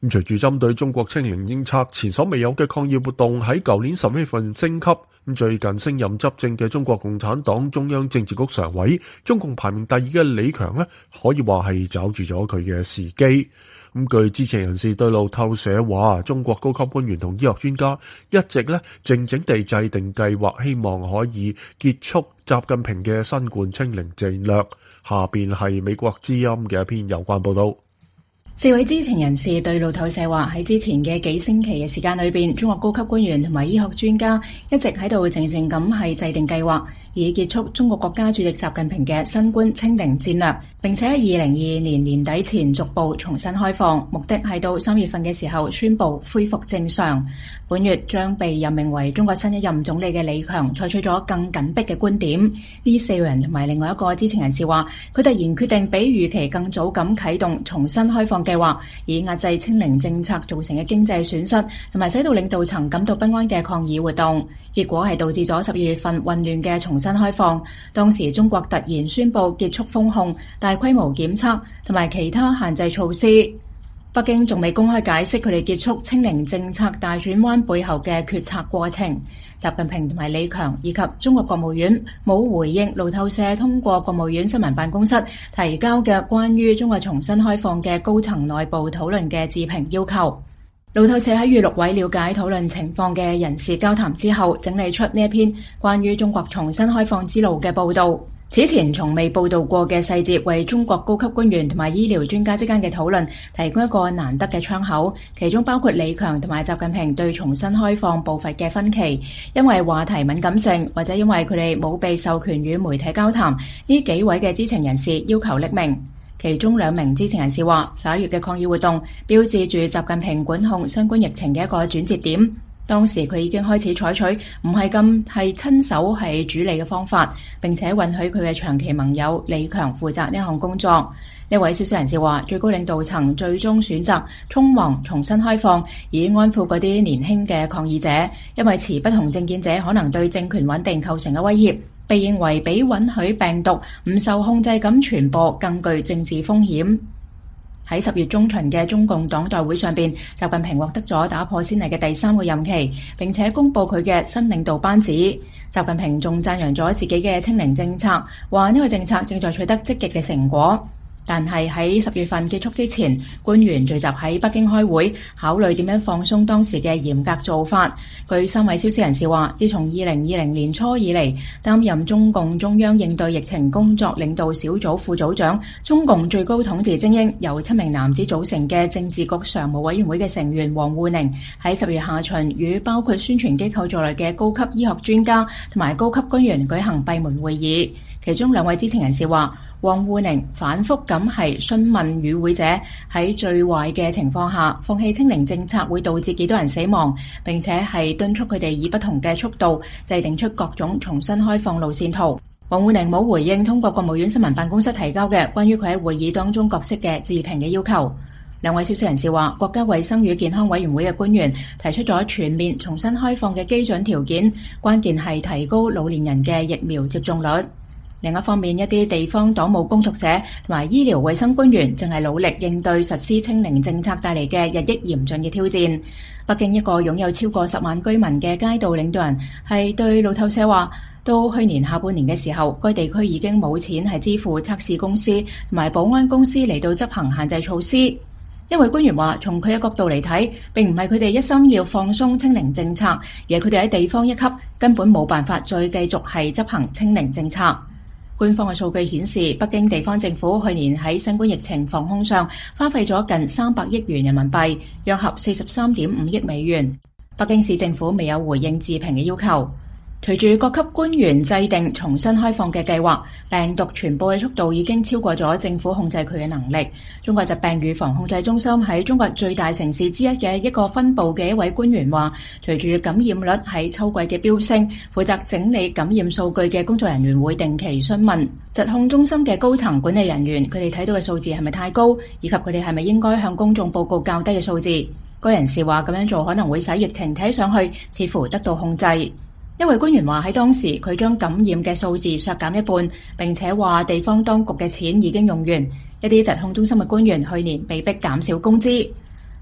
咁隨住針對中國清零政策前所未有嘅抗議活動喺舊年十月份升級，咁最近升任執政嘅中國共產黨中央政治局常委、中共排名第二嘅李強呢，可以話係抓住咗佢嘅時機。咁據知情人士對路透社話，中國高級官員同醫學專家一直呢靜靜地制定計劃，希望可以結束習近平嘅新冠清零戰略。下邊係美國之音嘅一篇有關報道。 四位知情人士對路透社話，喺之前嘅幾星期嘅時間裏邊，中國高級官員同埋醫學專家一直喺度靜靜咁係制定計劃，以結束中國國家主席習近平嘅新冠清零戰略，並且喺二零二二年年底前逐步重新開放，目的係到三月份嘅時候宣布恢復正常。本月將被任命為中國新一任總理嘅李強採取咗更緊迫嘅觀點。呢四個人同埋另外一個知情人士話，佢突然決定比預期更早咁啟動重新開放計劃，以壓制清零政策造成嘅經濟損失，同埋使到領導層感到不安嘅抗議活動。結果係導致咗十二月份混亂嘅重新開放。當時中國突然宣布結束封控、大規模檢測同埋其他限制措施。北京仲未公開解釋佢哋結束清零政策大轉彎背後嘅決策過程。習近平同埋李強以及中國國務院冇回應路透社通過國務院新聞辦公室提交嘅關於中國重新開放嘅高層內部討論嘅置評要求。路透社喺與六位了解討論情況嘅人士交談之後，整理出呢一篇關於中國重新開放之路嘅報道。此前從未報道過嘅細節，為中國高級官員同埋醫療專家之間嘅討論提供一個難得嘅窗口，其中包括李強同埋習近平對重新開放步伐嘅分歧。因為話題敏感性，或者因為佢哋冇被授權與媒體交談，呢幾位嘅知情人士要求匿名。其中兩名知情人士話，十一月嘅抗議活動標誌住習近平管控新冠疫情嘅一個轉折點。當時佢已經開始採取唔係咁係親手係主理嘅方法，並且允許佢嘅長期盟友李強負責呢項工作。呢位消息人士話，最高領導層最終選擇匆忙重新開放，以安撫嗰啲年輕嘅抗議者，因為持不同政見者可能對政權穩定構成嘅威脅，被認為比允許病毒唔受控制咁傳播更具政治風險。喺十月中旬嘅中共黨代會上邊，習近平獲得咗打破先例嘅第三個任期，並且公布佢嘅新領導班子。習近平仲讚揚咗自己嘅清零政策，話呢個政策正在取得積極嘅成果。但係喺十月份結束之前，官員聚集喺北京開會，考慮點樣放鬆當時嘅嚴格做法。據三位消息人士話，自從二零二零年初以嚟，擔任中共中央應對疫情工作領導小組副組長、中共最高統治精英由七名男子組成嘅政治局常務委員會嘅成員王滬寧，喺十月下旬與包括宣傳機構在內嘅高級醫學專家同埋高級官員舉行閉門會議。其中兩位知情人士話，王滬寧反覆咁係詢問與會者喺最壞嘅情況下，放棄清零政策會導致幾多人死亡，並且係敦促佢哋以不同嘅速度制定出各種重新開放路線圖。王滬寧冇回應通過國務院新聞辦公室提交嘅關於佢喺會議當中角色嘅置評嘅要求。兩位消息人士話，國家衛生與健康委員會嘅官員提出咗全面重新開放嘅基準條件，關鍵係提高老年人嘅疫苗接種率。另一方面，一啲地方黨務工作者同埋醫療衛生官員正係努力應對實施清零政策帶嚟嘅日益嚴峻嘅挑戰。北京一個擁有超過十萬居民嘅街道領導人係對路透社話，到去年下半年嘅時候，該地區已經冇錢係支付測試公司同埋保安公司嚟到執行限制措施。因為官員話，從佢嘅角度嚟睇，並唔係佢哋一心要放鬆清零政策，而係佢哋喺地方一級根本冇辦法再繼續係執行清零政策。官方嘅數據顯示，北京地方政府去年喺新冠疫情防控上花費咗近三百億元人民幣，約合四十三點五億美元。北京市政府未有回應置評嘅要求。隨住各級官員制定重新開放嘅計劃，病毒傳播嘅速度已經超過咗政府控制佢嘅能力。中國疾病預防控制中心喺中國最大城市之一嘅一個分部嘅一位官員話，隨住感染率喺秋季嘅飆升，負責整理感染數據嘅工作人員會定期詢問疾控中心嘅高層管理人員，佢哋睇到嘅數字係咪太高，以及佢哋係咪應該向公眾報告較低嘅數字。該人士話，咁樣做可能會使疫情睇上去似乎得到控制。因為官員話喺當時佢將感染嘅數字削減一半，並且話地方當局嘅錢已經用完。一啲疾控中心嘅官員去年被迫減少工資。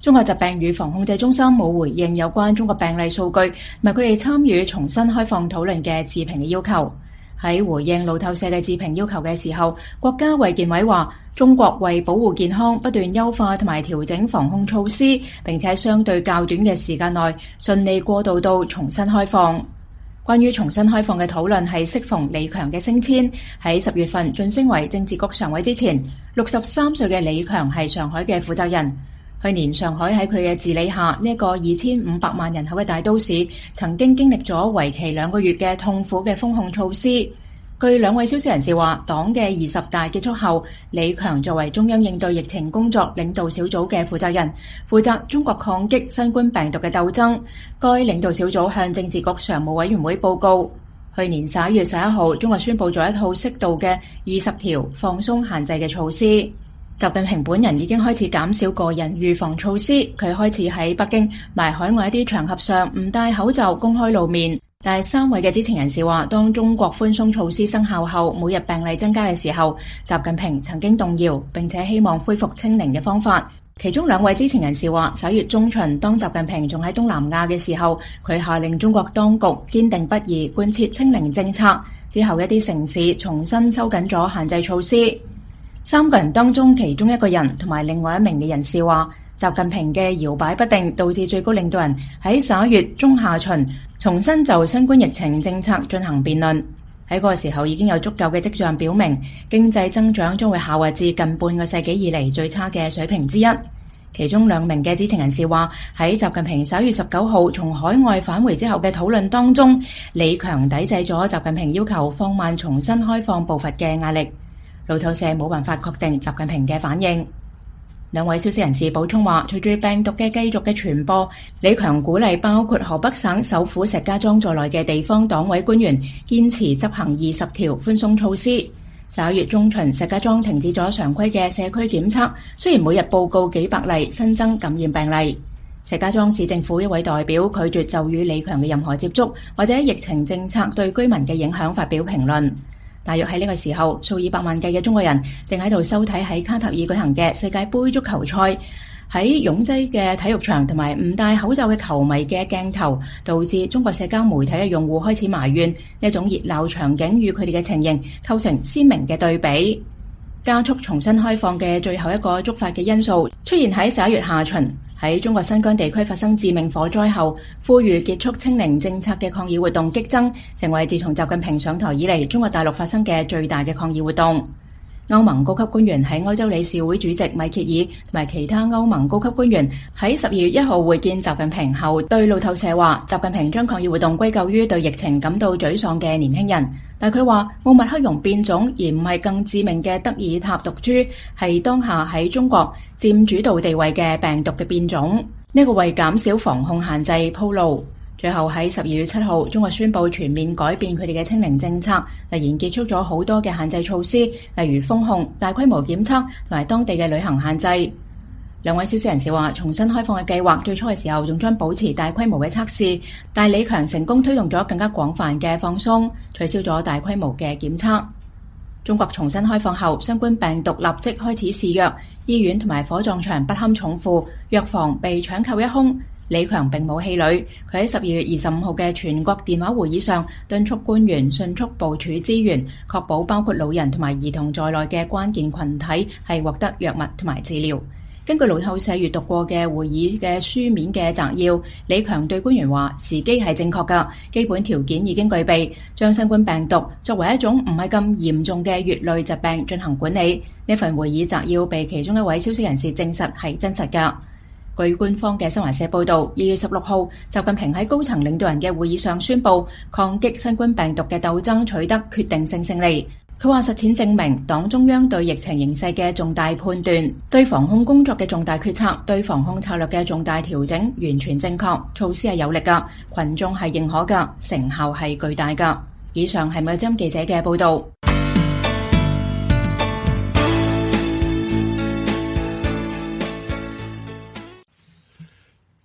中國疾病與防控制中心冇回應有關中國病例數據同埋佢哋參與重新開放討論嘅置評嘅要求。喺回應路透社嘅置評要求嘅時候，國家衛健委話中國為保護健康不斷優化同埋調整防控措施，並且相對較短嘅時間內順利過渡到重新開放。關於重新開放嘅討論係適逢李強嘅升遷，喺十月份晉升為政治局常委之前，六十三歲嘅李強係上海嘅負責人。去年上海喺佢嘅治理下，呢、這個二千五百萬人口嘅大都市，曾經經歷咗為期兩個月嘅痛苦嘅封控措施。據兩位消息人士話，黨嘅二十大結束後，李強作為中央應對疫情工作領導小組嘅負責人，負責中國抗擊新冠病毒嘅鬥爭。該領導小組向政治局常務委員會報告，去年十一月十一號，中國宣布咗一套適度嘅二十條放鬆限制嘅措施。習近平本人已經開始減少個人預防措施，佢開始喺北京埋海外一啲場合上唔戴口罩公開露面。但係三位嘅知情人士話，當中國寬鬆措施生效後，每日病例增加嘅時候，習近平曾經動搖，並且希望恢復清零嘅方法。其中兩位知情人士話，十一月中旬當習近平仲喺東南亞嘅時候，佢下令中國當局堅定不移貫徹清零政策。之後一啲城市重新收緊咗限制措施。三個人當中，其中一個人同埋另外一名嘅人士話，習近平嘅搖擺不定導致最高領導人喺十一月中下旬重新就新冠疫情政策進行辯論。喺嗰個時候已經有足夠嘅跡象表明，經濟增長將會下滑至近半個世紀以嚟最差嘅水平之一。其中兩名嘅知情人士話，喺習近平十一月十九號從海外返回之後嘅討論當中，李強抵制咗習近平要求放慢重新開放步伐嘅壓力。路透社冇辦法確定習近平嘅反應。兩位消息人士補充話，隨住病毒嘅繼續嘅傳播，李強鼓勵包括河北省首府石家莊在內嘅地方黨委官員堅持執行二十條寬鬆措施。十一月中旬，石家莊停止咗常規嘅社區檢測，雖然每日報告幾百例新增感染病例。石家莊市政府一位代表拒絕就與李強嘅任何接觸或者疫情政策對居民嘅影響發表評論。大約喺呢個時候，數以百萬計嘅中國人正喺度收睇喺卡塔爾舉行嘅世界盃足球賽。喺擁擠嘅體育場同埋唔戴口罩嘅球迷嘅鏡頭，導致中國社交媒體嘅用戶開始埋怨呢一種熱鬧場景與佢哋嘅情形構成鮮明嘅對比。加速重新開放嘅最後一個觸發嘅因素出現喺十一月下旬，喺中國新疆地區發生致命火災後，呼籲結束清零政策嘅抗議活動激增，成為自從習近平上台以嚟中國大陸發生嘅最大嘅抗議活動。歐盟高級官員喺歐洲理事會主席米歇爾同埋其他歐盟高級官員喺十二月一號會見習近平後，對路透社話，習近平將抗議活動歸咎於對疫情感到沮喪嘅年輕人。但佢話奧密克戎變種而唔係更致命嘅德爾塔毒株係當下喺中國佔主導地位嘅病毒嘅變種，呢個為減少防控限制鋪路。最後喺十二月七號，中國宣布全面改變佢哋嘅清零政策，突然結束咗好多嘅限制措施，例如封控、大規模檢測同埋當地嘅旅行限制。兩位消息人士話，重新開放嘅計劃最初嘅時候仲將保持大規模嘅測試，但係李強成功推動咗更加廣泛嘅放鬆，取消咗大規模嘅檢測。中國重新開放後，新冠病毒立即開始肆虐，醫院同埋火葬場不堪重負，藥房被搶購一空。李強並冇氣餒，佢喺十二月二十五號嘅全國電話會議上敦促官員迅速部署資源，確保包括老人同埋兒童在內嘅關鍵群體係獲得藥物同埋治療。根據路透社閱讀過嘅會議嘅書面嘅摘要，李強對官員話：時機係正確㗎，基本條件已經具備，將新冠病毒作為一種唔係咁嚴重嘅乙類疾病進行管理。呢份會議摘要被其中一位消息人士證實係真實㗎。據官方嘅新華社報導，二月十六號，習近平喺高層領導人嘅會議上宣布，抗擊新冠病毒嘅鬥爭取得決定性勝利。佢話實踐證明，黨中央對疫情形勢嘅重大判斷、對防控工作嘅重大決策、對防控策略嘅重大調整完全正確，措施係有力㗎，群眾係認可㗎，成效係巨大㗎。以上係美針記者嘅報導。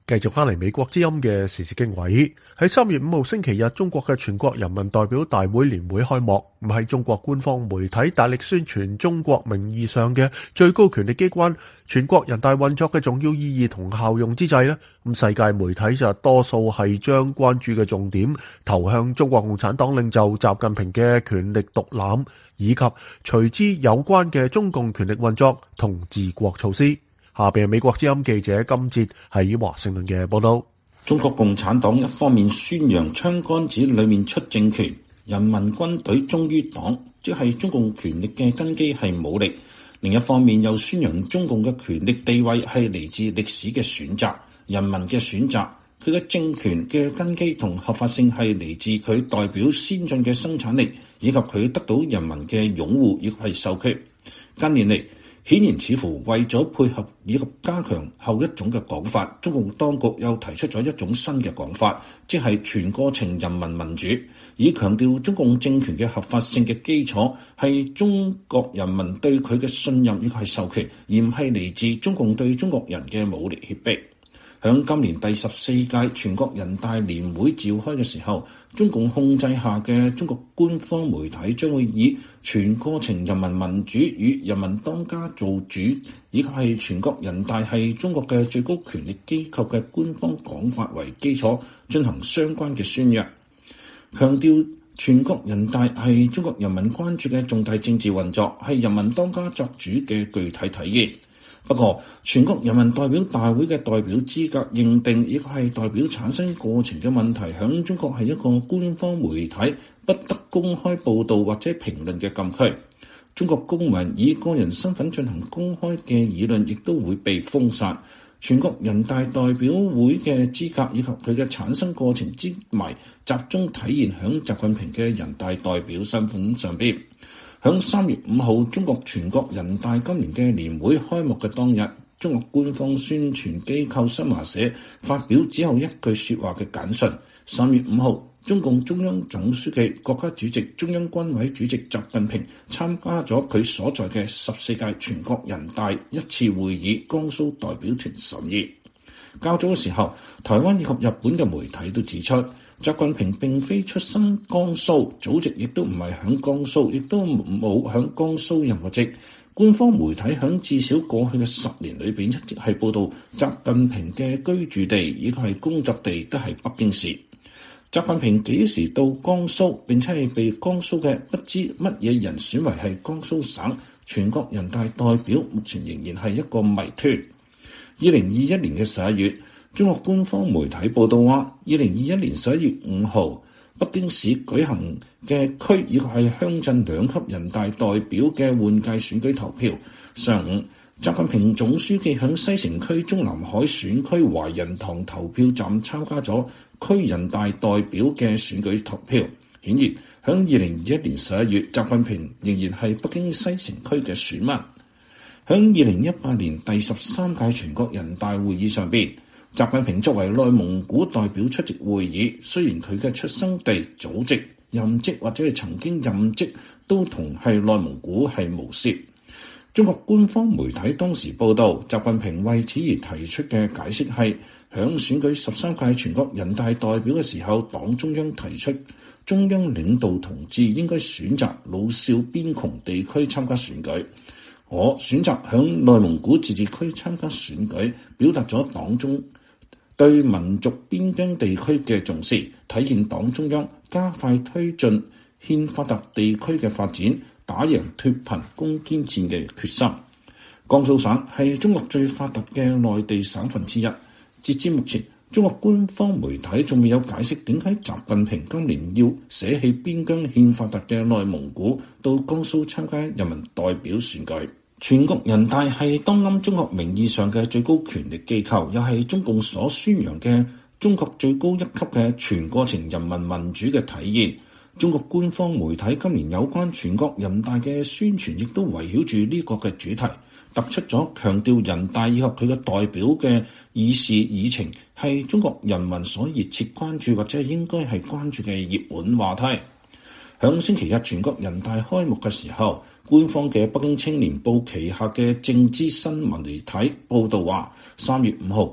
繼續翻嚟美國之音嘅時事經緯，喺三月五號星期日，中國嘅全國人民代表大會年會開幕。咁喺中國官方媒體大力宣傳中國名義上嘅最高權力機關全國人大運作嘅重要意義同效用之際呢，咁世界媒體就多數係將關注嘅重點投向中國共產黨領袖習近平嘅權力獨攬，以及隨之有關嘅中共權力運作同治國措施。下邊係美國之音記者金哲喺華盛頓嘅報道。 中國共產黨一方面宣揚槍桿子裏面出政權，人民軍隊忠於黨，即係中共權力嘅根基係武力；另一方面又宣揚中共嘅權力地位係嚟自歷史嘅選擇、人民嘅選擇，佢嘅政權嘅根基同合法性係嚟自佢代表先進嘅生產力，以及佢得到人民嘅擁護亦係授權。近年嚟，顯然似乎為咗配合以及加強後一種嘅講法，中共當局又提出咗一種新嘅講法，即係全過程人民民主，以強調中共政權嘅合法性嘅基礎係中國人民對佢嘅信任亦係授權，而唔係嚟自中共對中國人嘅武力脅迫。響今年第十四屆全國人大年會召開嘅時候，中共控制下嘅中國官方媒體將會以全過程人民民主與人民當家做主，以及係全國人大係中國嘅最高權力機構嘅官方講法為基礎進行相關嘅宣揚，強調全國人大係中國人民關注嘅重大政治運作，係人民當家作主嘅具體體現。不過，全國人民代表大會嘅代表資格認定，亦係代表產生過程嘅問題，響中國係一個官方媒體不得公開報導或者評論嘅禁區。中國公民以個人身份進行公開嘅議論，亦都會被封殺。全國人大代表會嘅資格以及佢嘅產生過程之謎，集中體現響習近平嘅人大代表身份上邊。響三月五號，中國全國人大今年嘅年會開幕嘅當日，中國官方宣傳機構新華社發表只有一句說話嘅簡訊。三月五號，中共中央總書記、國家主席、中央軍委主席習近平參加咗佢所在嘅十四屆全國人大一次會議江蘇代表團審議。較早嘅時候，台灣以及日本嘅媒體都指出，習近平並非出身江蘇，祖籍亦都唔係響江蘇，亦都冇響江蘇任何職。官方媒體響至少過去嘅十年裏邊一直係報道習近平嘅居住地以及係工作地都係北京市。習近平幾時到江蘇，並且係被江蘇嘅不知乜嘢人選為係江蘇省全國人大代表，目前仍然係一個謎團。二零二一年嘅十一月，中國官方媒體報道話，二零二一年十一月五號，北京市舉行嘅區以及係鄉鎮兩級人大代表嘅換屆選舉投票。上午，習近平總書記響西城區中南海選區懷仁堂投票站參加咗區人大代表嘅選舉投票。顯然，響二零二一年十一月，習近平仍然係北京西城區嘅選民。響二零一八年第十三屆全國人大會議上邊，習近平作為內蒙古代表出席會議，雖然佢嘅出生地、祖籍、任職或者係曾經任職都同係內蒙古係無涉。中國官方媒體當時報道，習近平為此而提出嘅解釋係，響選舉十三屆全國人大代表嘅時候，黨中央提出中央領導同志應該選擇老少邊窮地區參加選舉。我選擇響內蒙古自治區參加選舉，表達咗黨中對民族邊疆地區嘅重視，體現黨中央加快推進欠發達地區嘅發展，打贏脫貧攻堅戰嘅決心。江蘇省係中國最發達嘅內地省份之一。截至目前，中國官方媒體仲未有解釋點解習近平今年要捨棄邊疆欠發達嘅內蒙古，到江蘇參加人民代表選舉。全國人大係當今中國名義上嘅最高權力機構，又係中共所宣揚嘅中國最高一級嘅全過程人民民主嘅體現。中國官方媒體今年有關全國人大嘅宣傳，亦都圍繞住呢個嘅主題，突出咗強調人大以及佢嘅代表嘅議事議程係中國人民所熱切關注或者應該係關注嘅熱門話題。響星期日全國人大開幕嘅時候，官方嘅北京青年報旗下嘅政資新聞媒體報道話，三月五號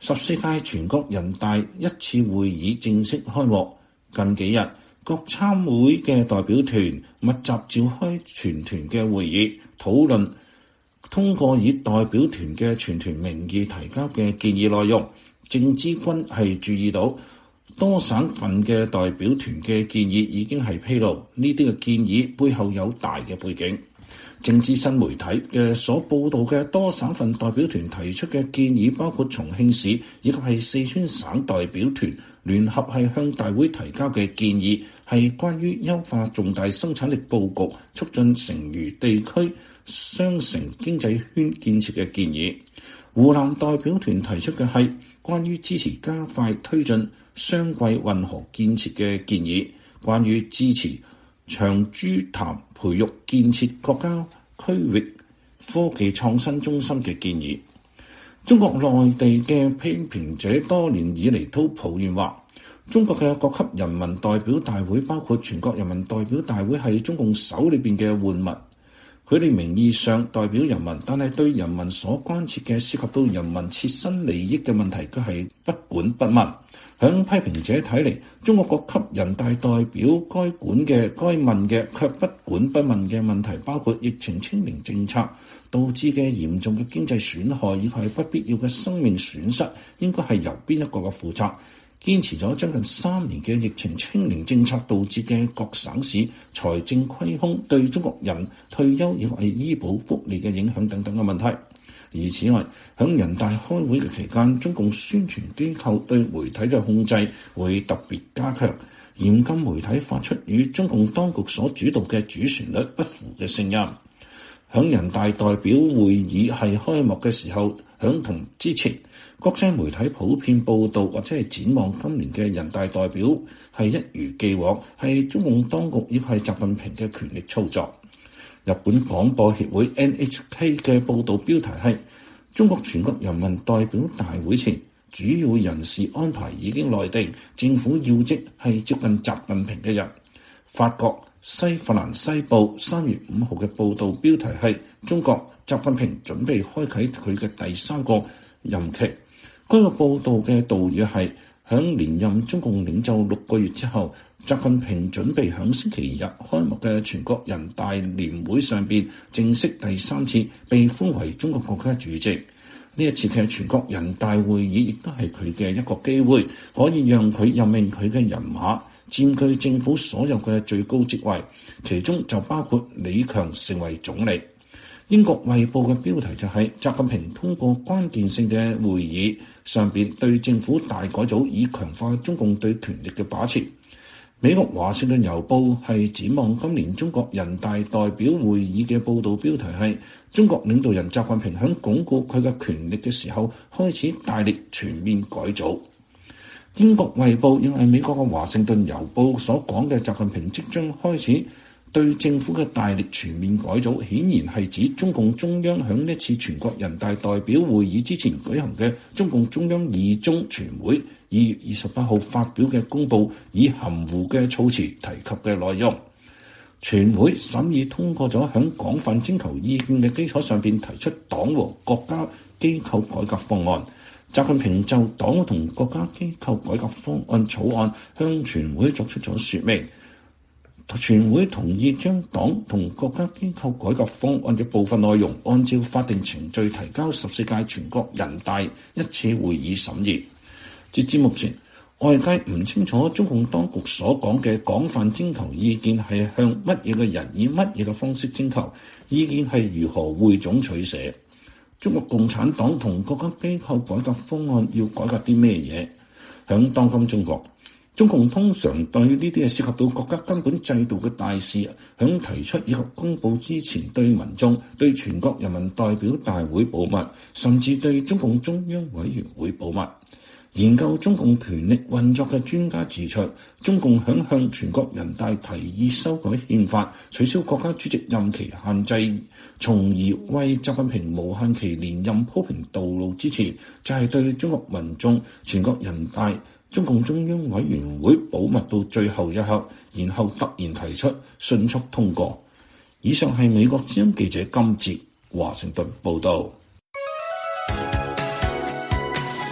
十四屆全國人大一次會議正式開幕。近幾日，各參會嘅代表團密集召開全團嘅會議，討論通過以代表團嘅全團名義提交嘅建議內容。政資軍係注意到多省份嘅代表團嘅建議已經係披露，呢啲嘅建議背後有大嘅背景。政資新媒體嘅所報導嘅多省份代表團提出嘅建議，包括重慶市以及係四川省代表團聯合係向大會提交嘅建議，係關於優化重大生產力佈局、促進成渝地區雙城經濟圈建設嘅建議。湖南代表團提出嘅係關於支持加快推進雙軌運河建設嘅建議，關於支持長株潭培育建設國家區域科技創新中心嘅建議。中國內地嘅批評者多年以嚟都抱怨話，中國嘅各級人民代表大會，包括全國人民代表大會，係中共手裏邊嘅玩物。佢哋名義上代表人民，但係對人民所關切嘅涉及到人民切身利益嘅問題，佢係不管不問。響批評者睇嚟，中國各級人大代表該管嘅、該問嘅，卻不管不問嘅問題，包括疫情清零政策導致嘅嚴重嘅經濟損害，以及係不必要嘅生命損失，應該係由邊一個嘅負責？堅持咗將近三年嘅疫情清零政策導致嘅各省市財政虧空，對中國人退休以及係醫保福利嘅影響等等嘅問題。而此外，響人大開會嘅期間，中共宣傳機構對媒體嘅控制會特別加強，嚴禁媒體發出與中共當局所主導嘅主旋律不符嘅聲音。響人大代表會議係開幕嘅時候，響同之前，國際媒體普遍報導或者係展望今年嘅人大代表係一如既往係中共當局亦係習近平嘅權力操作。日本廣播協會 N H K 嘅報導標題係中國全國人民代表大會前主要人事安排已經內定，政府要職係接近習近平嘅人。法國西法蘭西報三月五號嘅報導標題係中國習近平準備開啟佢嘅第三個任期。該個報導嘅導語係響連任中共領袖六個月之後，習近平準備響星期日開幕嘅全國人大年會上邊正式第三次被封為中國國家主席。呢一次嘅全國人大會議亦都係佢嘅一個機會，可以讓佢任命佢嘅人馬佔據政府所有嘅最高職位，其中就包括李強成為總理。英國衛報嘅標題就係習近平通過關鍵性嘅會議上邊對政府大改組，以強化中共對權力嘅把持。美國華盛頓郵報係展望今年中國人大代表會議嘅報導標題係中國領導人習近平響鞏固佢嘅權力嘅時候開始大力全面改組。英國衛報認為美國嘅華盛頓郵報所講嘅習近平即將開始對政府嘅大力全面改組，顯然係指中共中央響呢次全國人大代表會議之前舉行嘅中共中央二中全會二月二十八號發表嘅公報，以含糊嘅措辭提及嘅內容。全會審議通過咗響廣泛徵求意見嘅基礎上邊提出黨和國家機構改革方案。習近平就黨同國家機構改革方案草案向全會作出咗說明。全會同意將黨同國家機構改革方案嘅部分內容按照法定程序提交十四屆全國人大一次會議審議。截至目前，外界唔清楚中共當局所講嘅廣泛徵求意見係向乜嘢嘅人以乜嘢嘅方式徵求，意見係如何匯總取捨。中國共產黨同國家機構改革方案要改革啲咩嘢？響當今中國，中共通常對呢啲係涉及到國家根本制度嘅大事，響提出以及公佈之前，對民眾、對全國人民代表大會保密，甚至對中共中央委員會保密。研究中共權力運作嘅專家指出，中共響向全國人大提議修改憲法、取消國家主席任期限制，從而為習近平無限期連任鋪平道路之前，就係、是、對中國民眾、全國人大、中共中央委員會保密到最後一刻，然後突然提出迅速通過。以上係美國之音記者金哲華盛頓報道。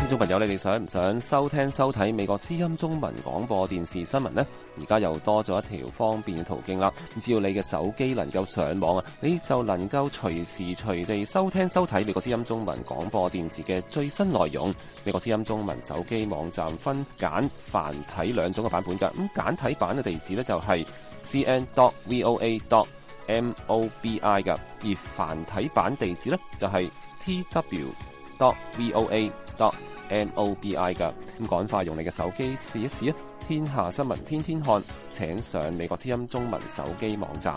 聽眾朋友，你哋想唔想收聽收睇美國之音中文廣播電視新聞呢？而家又多咗一條方便嘅途徑啦。只要你嘅手機能夠上網啊，你就能夠隨時隨地收聽收睇美國之音中文廣播電視嘅最新內容。美國之音中文手機網站分簡繁體兩種嘅版本㗎。咁簡體版嘅地址呢，就係 c n dot voa dot mobi 㗎，而繁體版地址呢，就係 t w dot voa dot mobi 噶。咁趕快用你嘅手機試一試啊！天下新聞天天看，請上美國之音中文手機網站。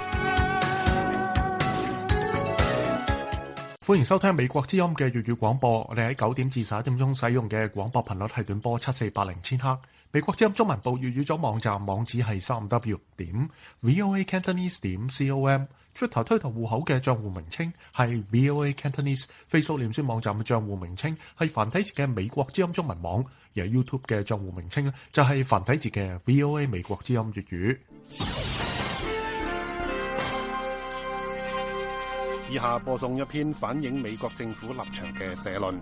歡迎收聽美國之音嘅粵語廣播。我哋喺九點至十一點鐘使用嘅廣播頻率係短波七四八零千赫。美國之音中文部粵語組網站網址係三 w 點 voa cantonese 點 com。Twitter 推特戶口嘅賬戶名稱係 VOA Cantonese，Facebook 臉書網站嘅賬戶名稱係繁體字嘅美國之音中文網，而 YouTube 嘅賬戶名稱就係繁體字嘅 VOA 美國之音粵語。 以下播送一篇反映美國政府立場嘅社論。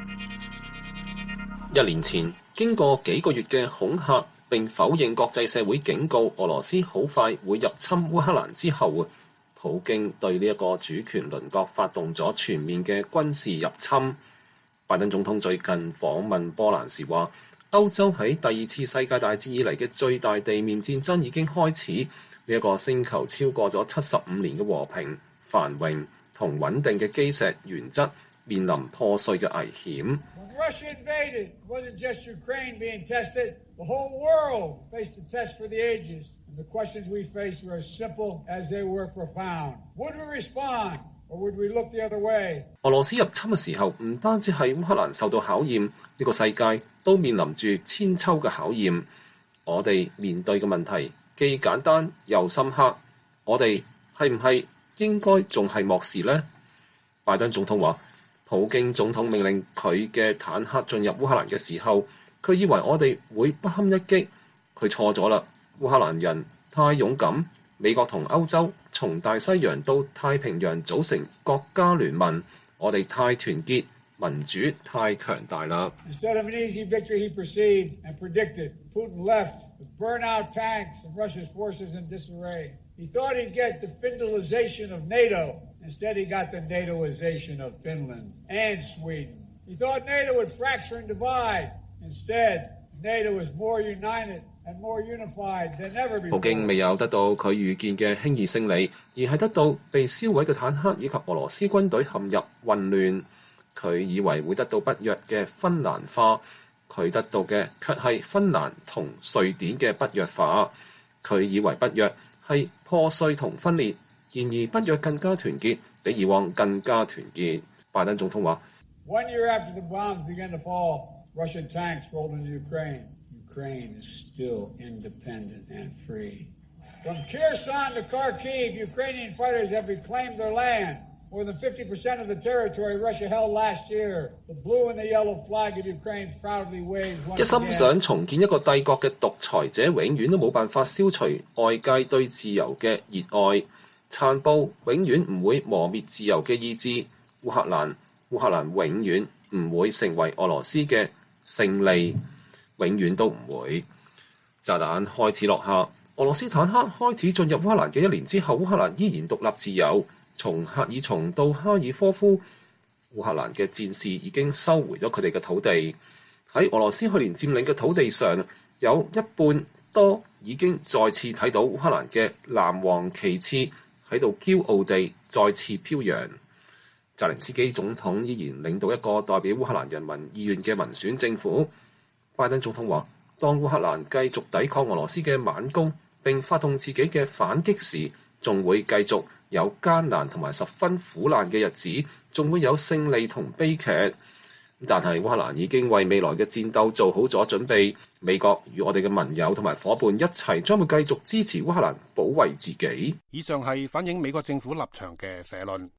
一年前，經過幾個月嘅恐嚇並否認國際社會警告俄羅斯好快會入侵烏克蘭之後，普京對呢一個主權鄰國發動咗全面嘅軍事入侵。拜登總統最近訪問波蘭時話，歐洲喺第二次世界大戰以嚟嘅最大地面戰爭已經開始，呢、這、一個星球超過咗七十五年嘅和平、繁榮同穩定嘅基石原則面臨破碎嘅危險。 Russia invaded, it wasn't just Ukraine being tested. The whole world faced a test for the ages. And the questions we faced were as simple as they were profound. Would we respond, or would we look the other way? 俄羅斯入侵嘅時候，唔單止係烏克蘭受到考驗，呢個世界都面臨住千秋嘅考驗。我哋面對嘅問題既簡單又深刻，我哋係唔係應該仲係漠視呢？拜登總統話，普京總統命令佢嘅坦克進入烏克蘭嘅時候，佢以為我哋會不堪一擊，佢錯咗啦。烏克蘭人太勇敢，美國同歐洲從大西洋到太平洋組成國家聯盟，我哋太團結，民主太強大啦。 Instead of an easy victory he perceived and predicted, Putin left with burnout tanks and Russia's forces in disarray. He thought he'd get the Finlandization of NATO. Instead, he got the NATOization of Finland and Sweden. He thought NATO would fracture and divide. Instead, NATO is more united and more unified than ever before. 普京未有得到佢預見嘅輕易勝利，而係得到被燒毀嘅坦克以及俄羅斯軍隊陷入混亂。佢以為會得到北約嘅芬蘭化，佢得到嘅卻係芬蘭同瑞典嘅北約化。佢以為北約係破碎同分裂。然而北約更加團結，比以往更加團結。拜登總統話 One year after the bombs began to fall, Russian tanks rolled into Ukraine. Ukraine is still independent and free. From Kherson to Kharkiv, Ukrainian fighters have reclaimed their land. More than fifty percent of the territory Russia held last year. The blue and the yellow flag of Ukraine proudly waves once again. 一心想重建一個帝國嘅獨裁者，永遠都冇辦法消除外界對自由嘅熱愛。殘暴永遠唔會磨滅自由嘅意志。烏克蘭，烏克蘭永遠唔會成為俄羅斯嘅勝利，永遠都唔會。炸彈開始落下，俄羅斯坦克開始進入烏克蘭嘅一年之後，烏克蘭依然獨立自由。從赫爾松到哈爾科夫，烏克蘭嘅戰士已經收回咗佢哋嘅土地。喺俄羅斯去年佔領嘅土地上，有一半多已經再次睇到烏克蘭嘅藍黃旗幟喺度驕傲地再次飄揚。澤連斯基總統依然領導一個代表烏克蘭人民意願嘅民選政府。拜登總統話，當烏克蘭繼續抵抗俄羅斯嘅猛攻並發動自己嘅反擊時，仲會繼續有艱難同埋十分苦難嘅日子，仲會有勝利同悲劇。但係烏克蘭已經為未來嘅戰鬥做好咗準備。美國與我哋嘅盟友同埋伙伴一齊，將會繼續支持烏克蘭保衛自己。 以上係反映美國政府立場嘅社論。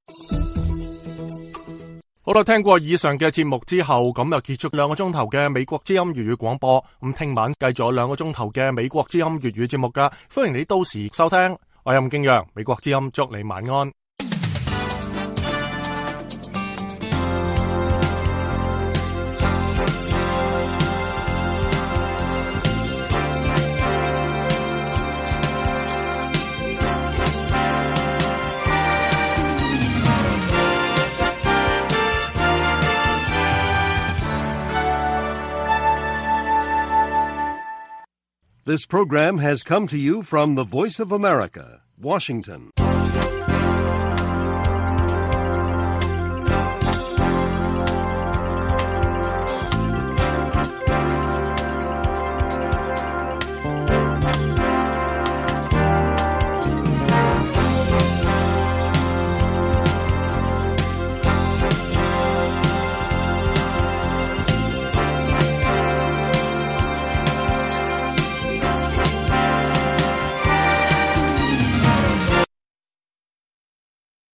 好啦，聽過以上嘅節目之後，咁就結束兩個鐘頭嘅美國之音粵語廣播。咁聽晚繼續有兩個鐘頭嘅美國之音粵語節目噶，歡迎你到時收聽。我係吳敬陽，美國之音祝你晚安。 This program has come to you from the Voice of America, Washington.